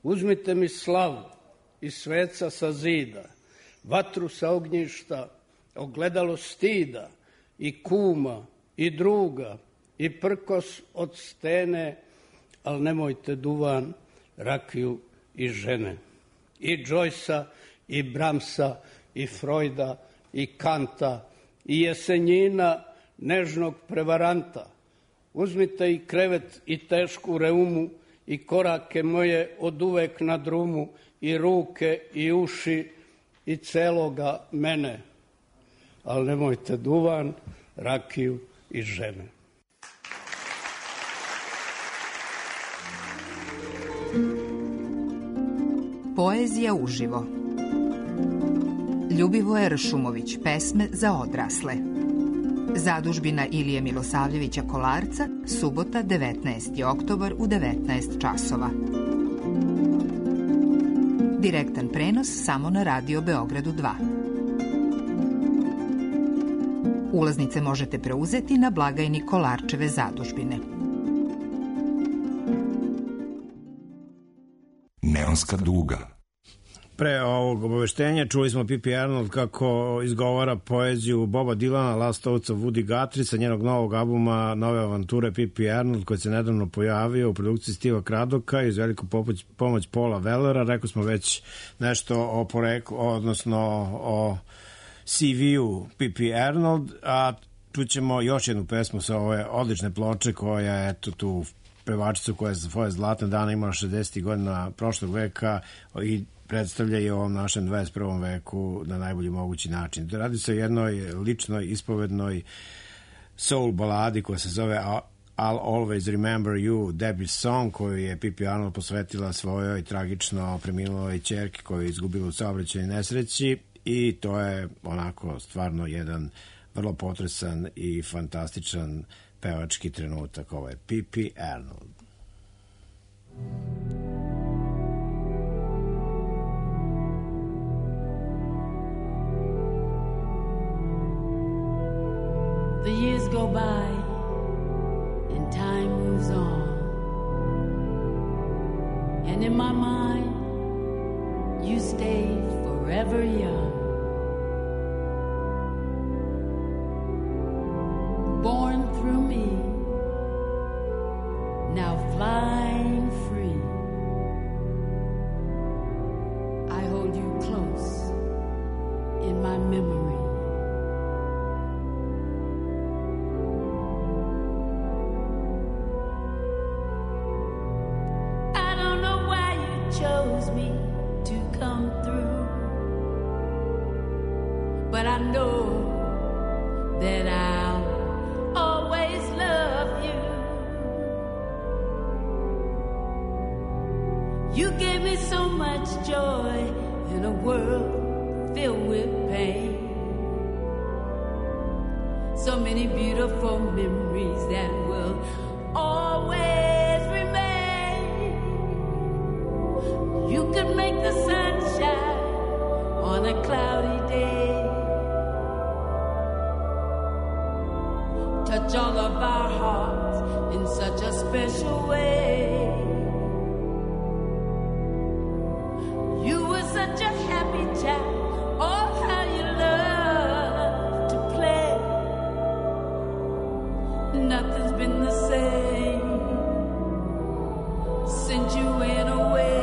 Uzmite mi slavu i sveca sa zida, vatru sa ognjišta, ogledalo stida, i kuma, i druga, i prkos od stene, al nemojte duvan, rakiju i žene. I Joycea, i Bramsa, i Freuda, i Kanta, i Jesenjina, nežnog prevaranta. Uzmite i krevet i tešku reumu, i korake moje od uvek na drumu, i ruke i uši, i celoga mene. Ali nemojte duvan, rakiju i žene. Poezija uživo. Ljubivoje Ršumović, pesme za odrasle. Zadužbina Ilije Milosavljevića Kolarca, subota, devetnaesti oktobar u devetnaest časova. Direktan prenos samo na Radio Beogradu dva. Ulaznice možete preuzeti na blagajni Kolarčeve zadužbine. Neonska duga. Pre ovog obaveštenja čuli smo Pippi Arnold kako izgovara poeziju Boba Dylana, lastovca Woody Guthrie sa njenog novog albuma Nove avanture Pippi Arnold, koji se nedavno pojavio u produkciji Steva Cradoka iz veliku pomoć, pomoć Paula Wellera. Rekao smo već nešto o poreklu, odnosno o C V-u Pippi Arnold, a čućemo još jednu pesmu sa ove odlične ploče koja je eto tu pevačicu koja je za svoje zlatne dane imala šezdesetih godina prošlog veka i predstavlja je u ovom našem dvadeset prvom veku na najbolji mogući način. Radi se o jednoj ličnoj, ispovednoj soul baladi koja se zove I'll Always Remember You, Debbie Song, koju je Pippi Arnold posvetila svojoj tragično preminuloj ćerki koju je izgubila u saobraćajnoj nesreći, i to je onako stvarno jedan vrlo potresan i fantastičan pevački trenutak. Ovo je Pippi Arnold. The years go by and time moves on, and in my mind you stay forever young, born through me, now flying free. I hold you close in my memory. Chose me to come through, but I know that I'll always love you. You gave me so much joy in a world filled with pain, so many beautiful memories that will always remain. You could make the sun shine on a cloudy day, touch all of our hearts in such a special way. You were such a happy child, oh how you love to play. Nothing's been the same since you went away.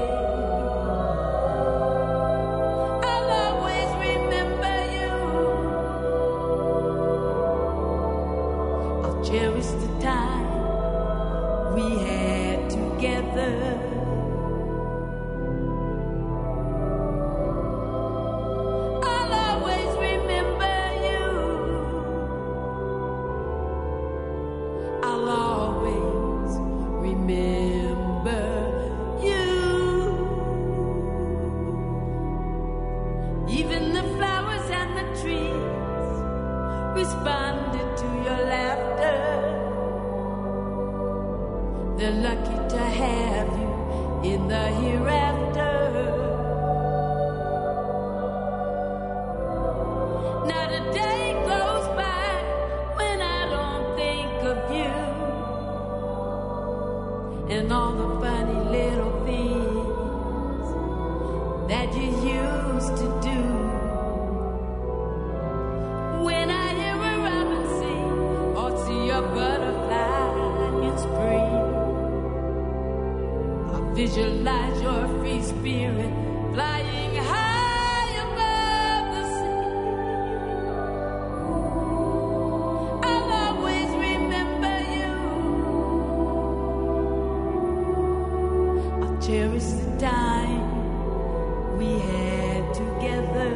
Cherish the time we had together. I'll always remember you. I'll always remember you. Even the flowers and the trees responded to your laughter. They're lucky to have you in the hereafter. Not a day goes by when I don't think of you and all the funny little things Visualize your free spirit flying high above the sea. I'll always remember you. I'll cherish the time we had together.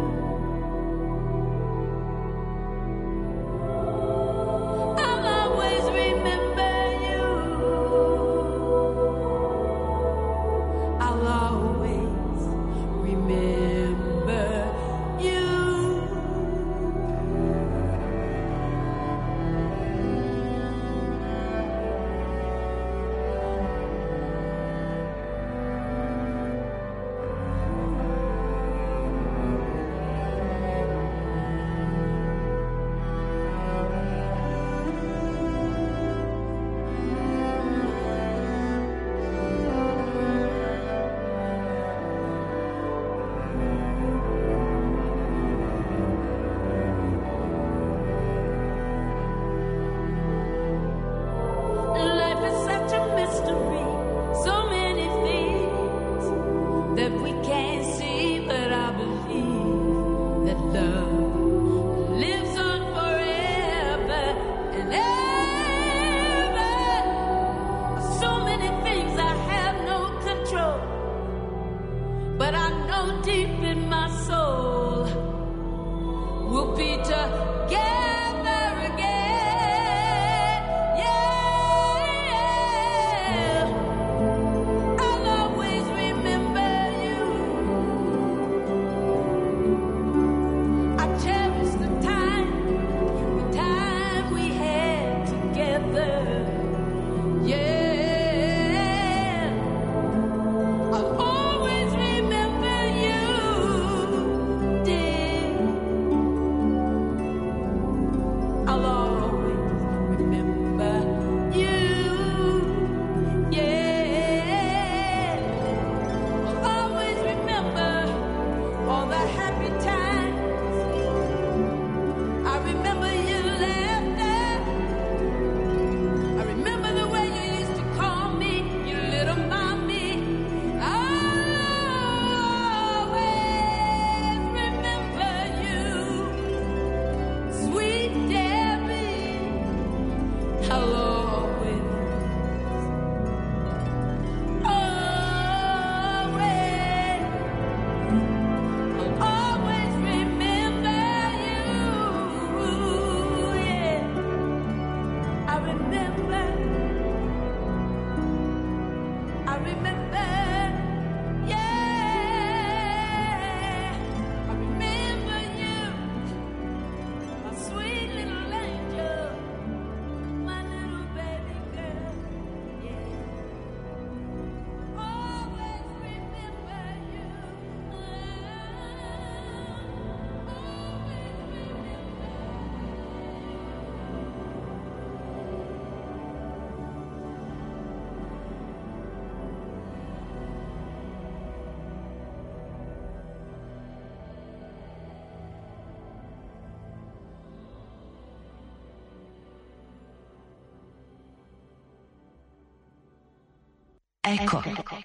Eko.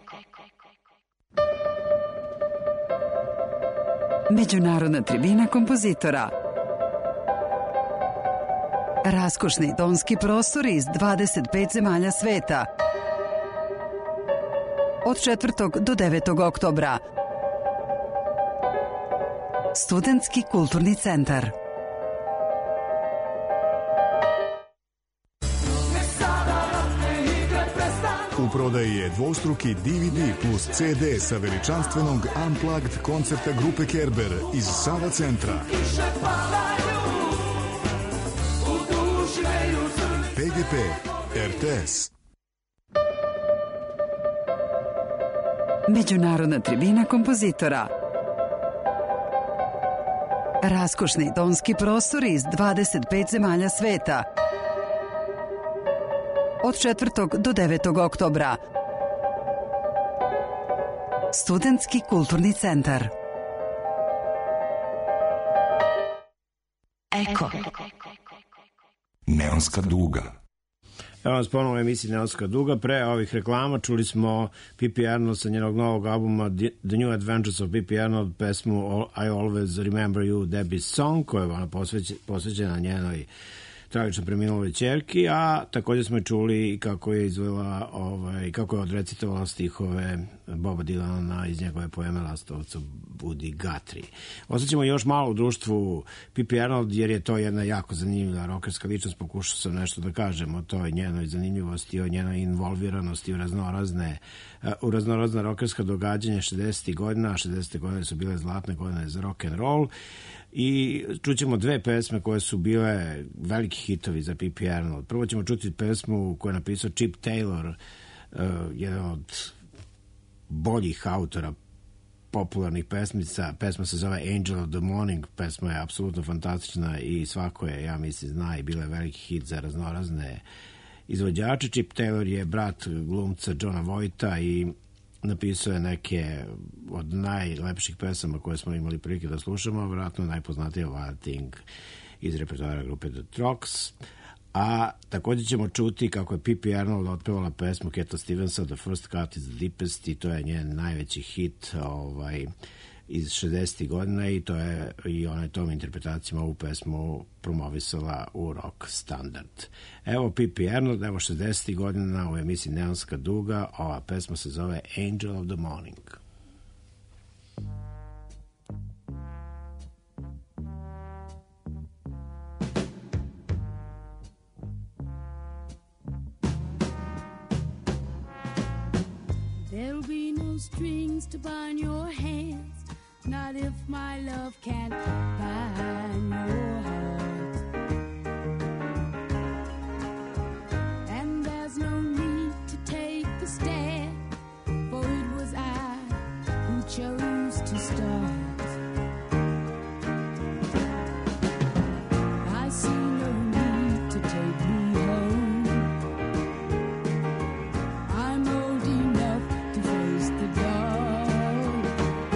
Međunarodna tribina kompozitora. Raskošni tonski prostori iz dvadeset pet zemalja sveta. Od četvrtog do devetog oktobra. Studentski kulturni centar. U prodaji je dvostruki D V D plus C D sa veličanstvenog Unplugged koncerta grupe Kerber iz Sava centra. P G P, R T S. Međunarodna tribina kompozitora. Raskošni tonski prostori iz dvadeset pet zemalja sveta. Od četvrtog do devetog oktobra. Studentski kulturni centar. Eko. Neonska duga. Evo vas ponovo u emisiji Neonska duga. Pre ovih reklama čuli smo Pippi Arnold sa njenog novog albuma The New Adventures of Pippi Arnold, pesmu I Always Remember You, Debbie's Song, koja je ona posvećena njenoj tragično preminuloj ćerki, a također smo čuli kako je izvela, ovaj, kako je odrecitovala stihove Boba Dylana iz njegove poeme Lastovca Woody Guthrie. Ostaćemo još malo u društvu Pippi Arnold, jer je to jedna jako zanimljiva rokerska ličnost. Pokušao sam nešto da kažem o toj njenoj zanimljivosti, o njenoj involviranosti u raznorazne, u raznorazne rokerska događanja šezdesetih godina. šezdesete godine su bile zlatne godine za rock and roll. I čućemo dve pesme koje su bile veliki hitovi za Pippi Arnold. Prvo ćemo čuti pesmu koju je napisao Chip Taylor, uh, jedan od boljih autora popularnih pesmica. Pesma se zove Angel of the Morning. Pesma je apsolutno fantastična i svako je, ja mislim, zna i bila je veliki hit za raznorazne izvođače. Chip Taylor je brat glumca Johna Voighta i napisao je neke od najlepših pesama koje smo imali prilike da slušamo, vjerojatno najpoznatija Wild Thing iz repertoara grupe The Trucks. A također ćemo čuti kako je Pippi Arnold otpevala pesmu Keta Stevensa The First Cut is the Deepest, i to je njen najveći hit ovaj, iz šezdesetih godina, i to je i ona je tom interpretacijama ovu pesmu promovisala u rock standard. Evo Pippi Arnold, evo šezdesetih godina u emisiji Neonska duga. Ova pesma se zove Angel of the Morning. There'll be no strings to bind your hands, not if my love can't bind your heart. And there's no need to take a stand, for it was I who chose to start. I see no need to take me home. I'm old enough to face the dark.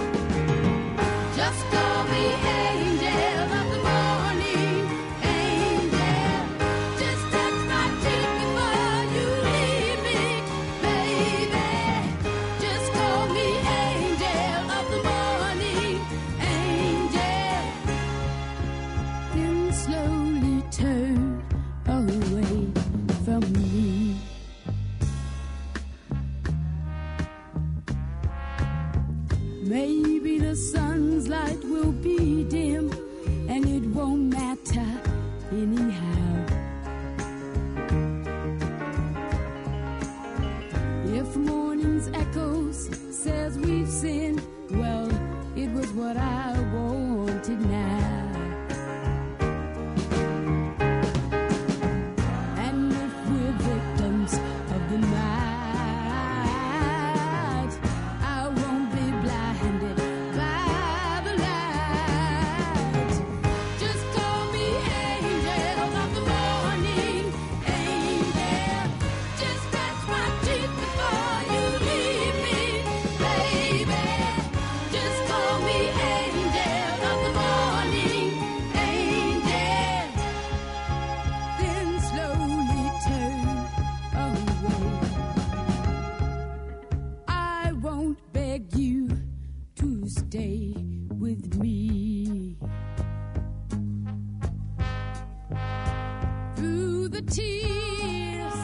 Just call me angel of the morning, angel. Just touch my cheek before you leave me, baby. Just call me angel of the morning, angel. Then slowly turn away from me. Maybe the sun's light will be dim, and it won't matter anyhow. If morning's echoes says we've sinned, well, it was what I wanted now. And if we're victims of the night, I won't be blinded by the light. Just call me angel of the morning, angel. Just touch my cheek before you leave me, baby. Just call me angel of the morning, angel. Then slowly turn away. I won't beg you to stay with me. Through the tears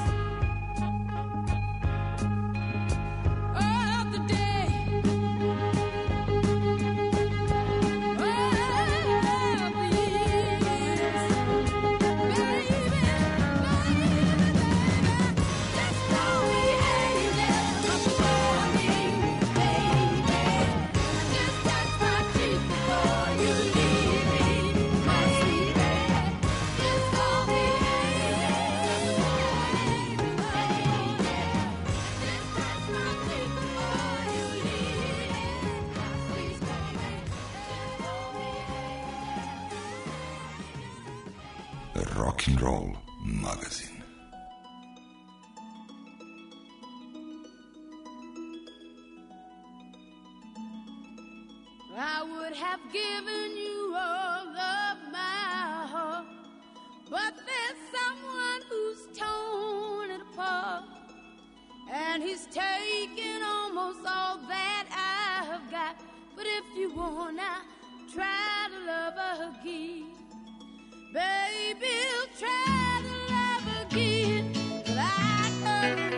of the day, of the years, baby, just call me angel of the morning, baby. Just touch my cheek before you leave me, my sweet baby. Just call me angel of the morning, baby. Just touch my cheek before you leave me, my sweet baby. Just call me Rock and Roll Magazine. I would have given you all of my heart, but there's someone who's torn it wanna try to love again, baby, try to love again, but I know.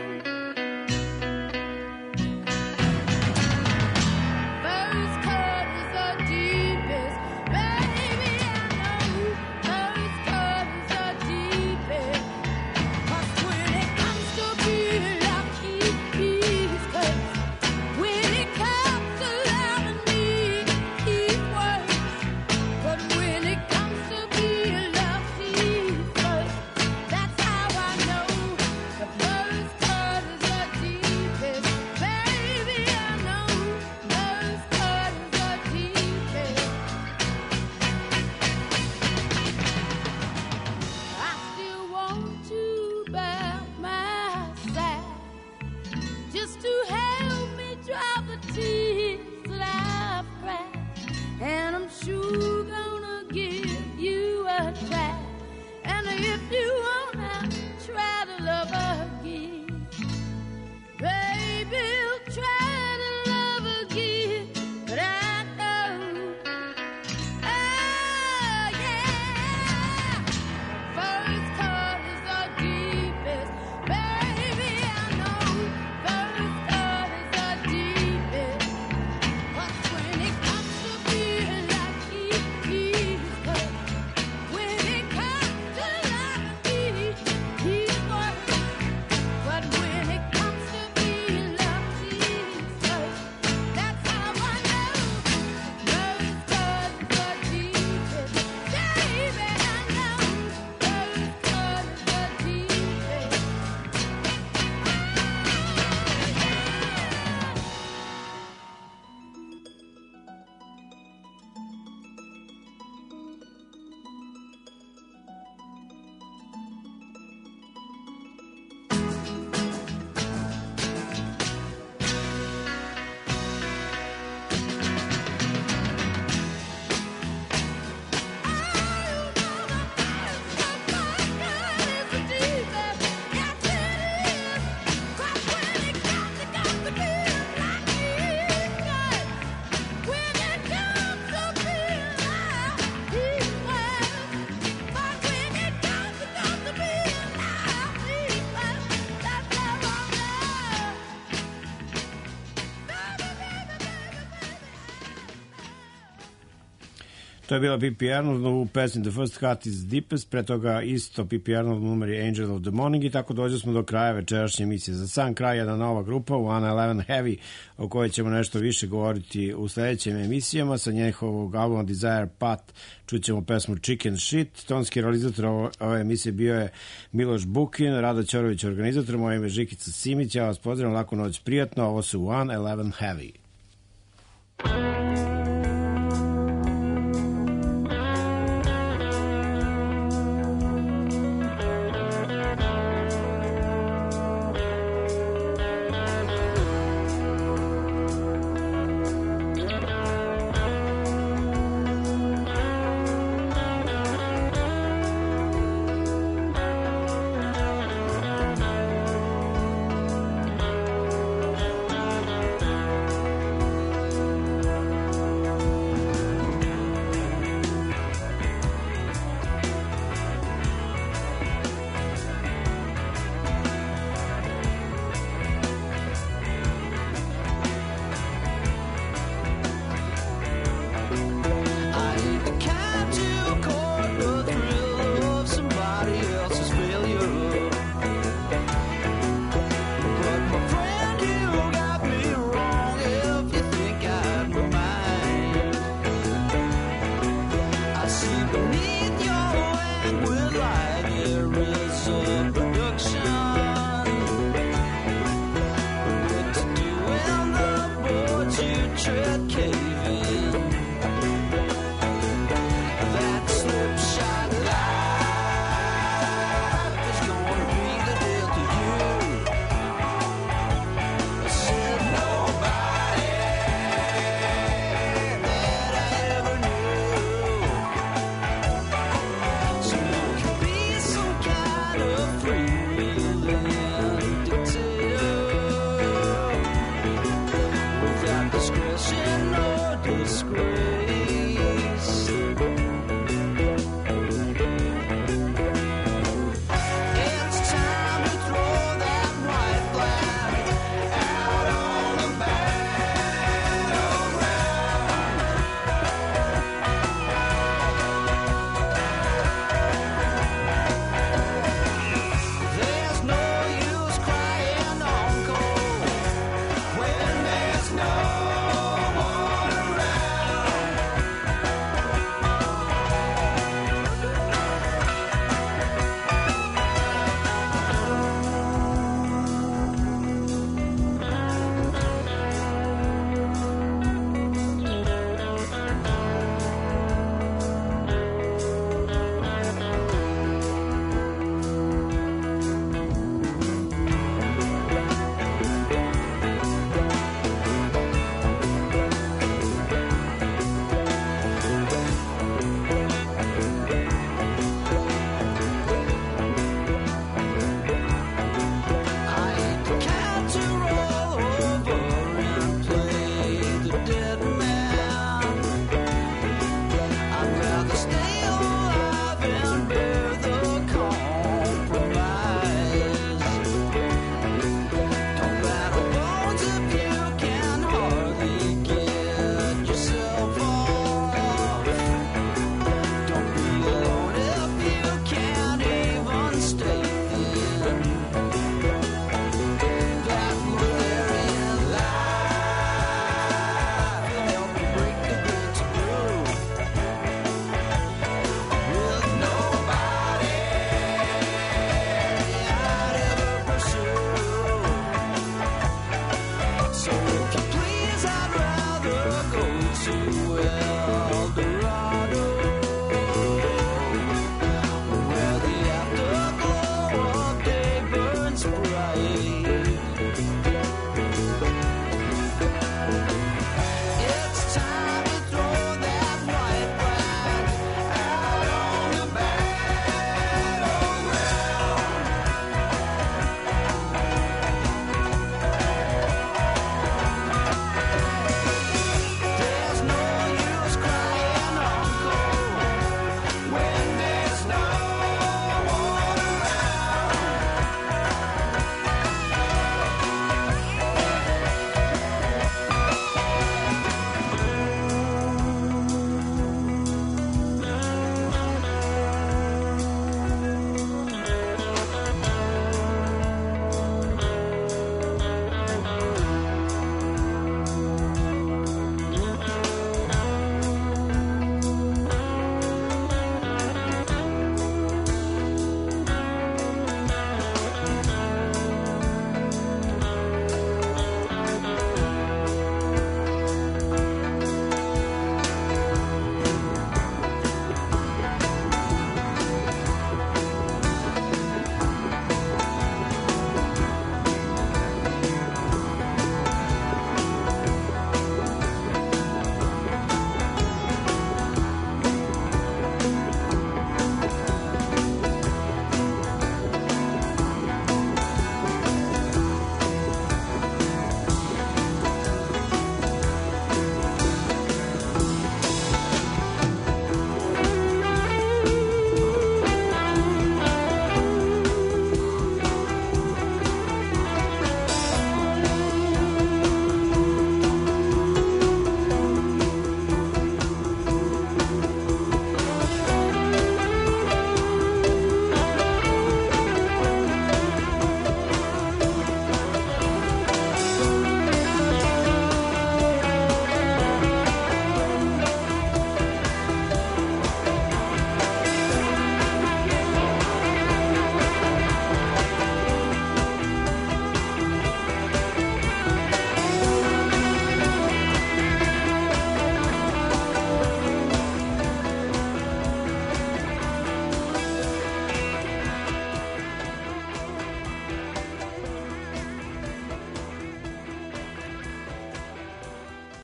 To je bila P P Arnold u pesmi The First Cut is Deepest, pre toga isto P P Arnold numer je Angel of the Morning i tako dođe smo do kraja večerašnje emisije. Za sam kraj jedna nova grupa, one eleven Heavy, o kojoj ćemo nešto više govoriti u sledećim emisijama. Sa njihovog albuma Desire Path čućemo pesmu Chicken Shit. Tonski realizator ove emisije bio je Miloš Bukin, Rado Ćorović organizator, moje ime je Žikica Simić, ja vas pozdravim, laku noć, prijatno, ovo su one eleven Heavy.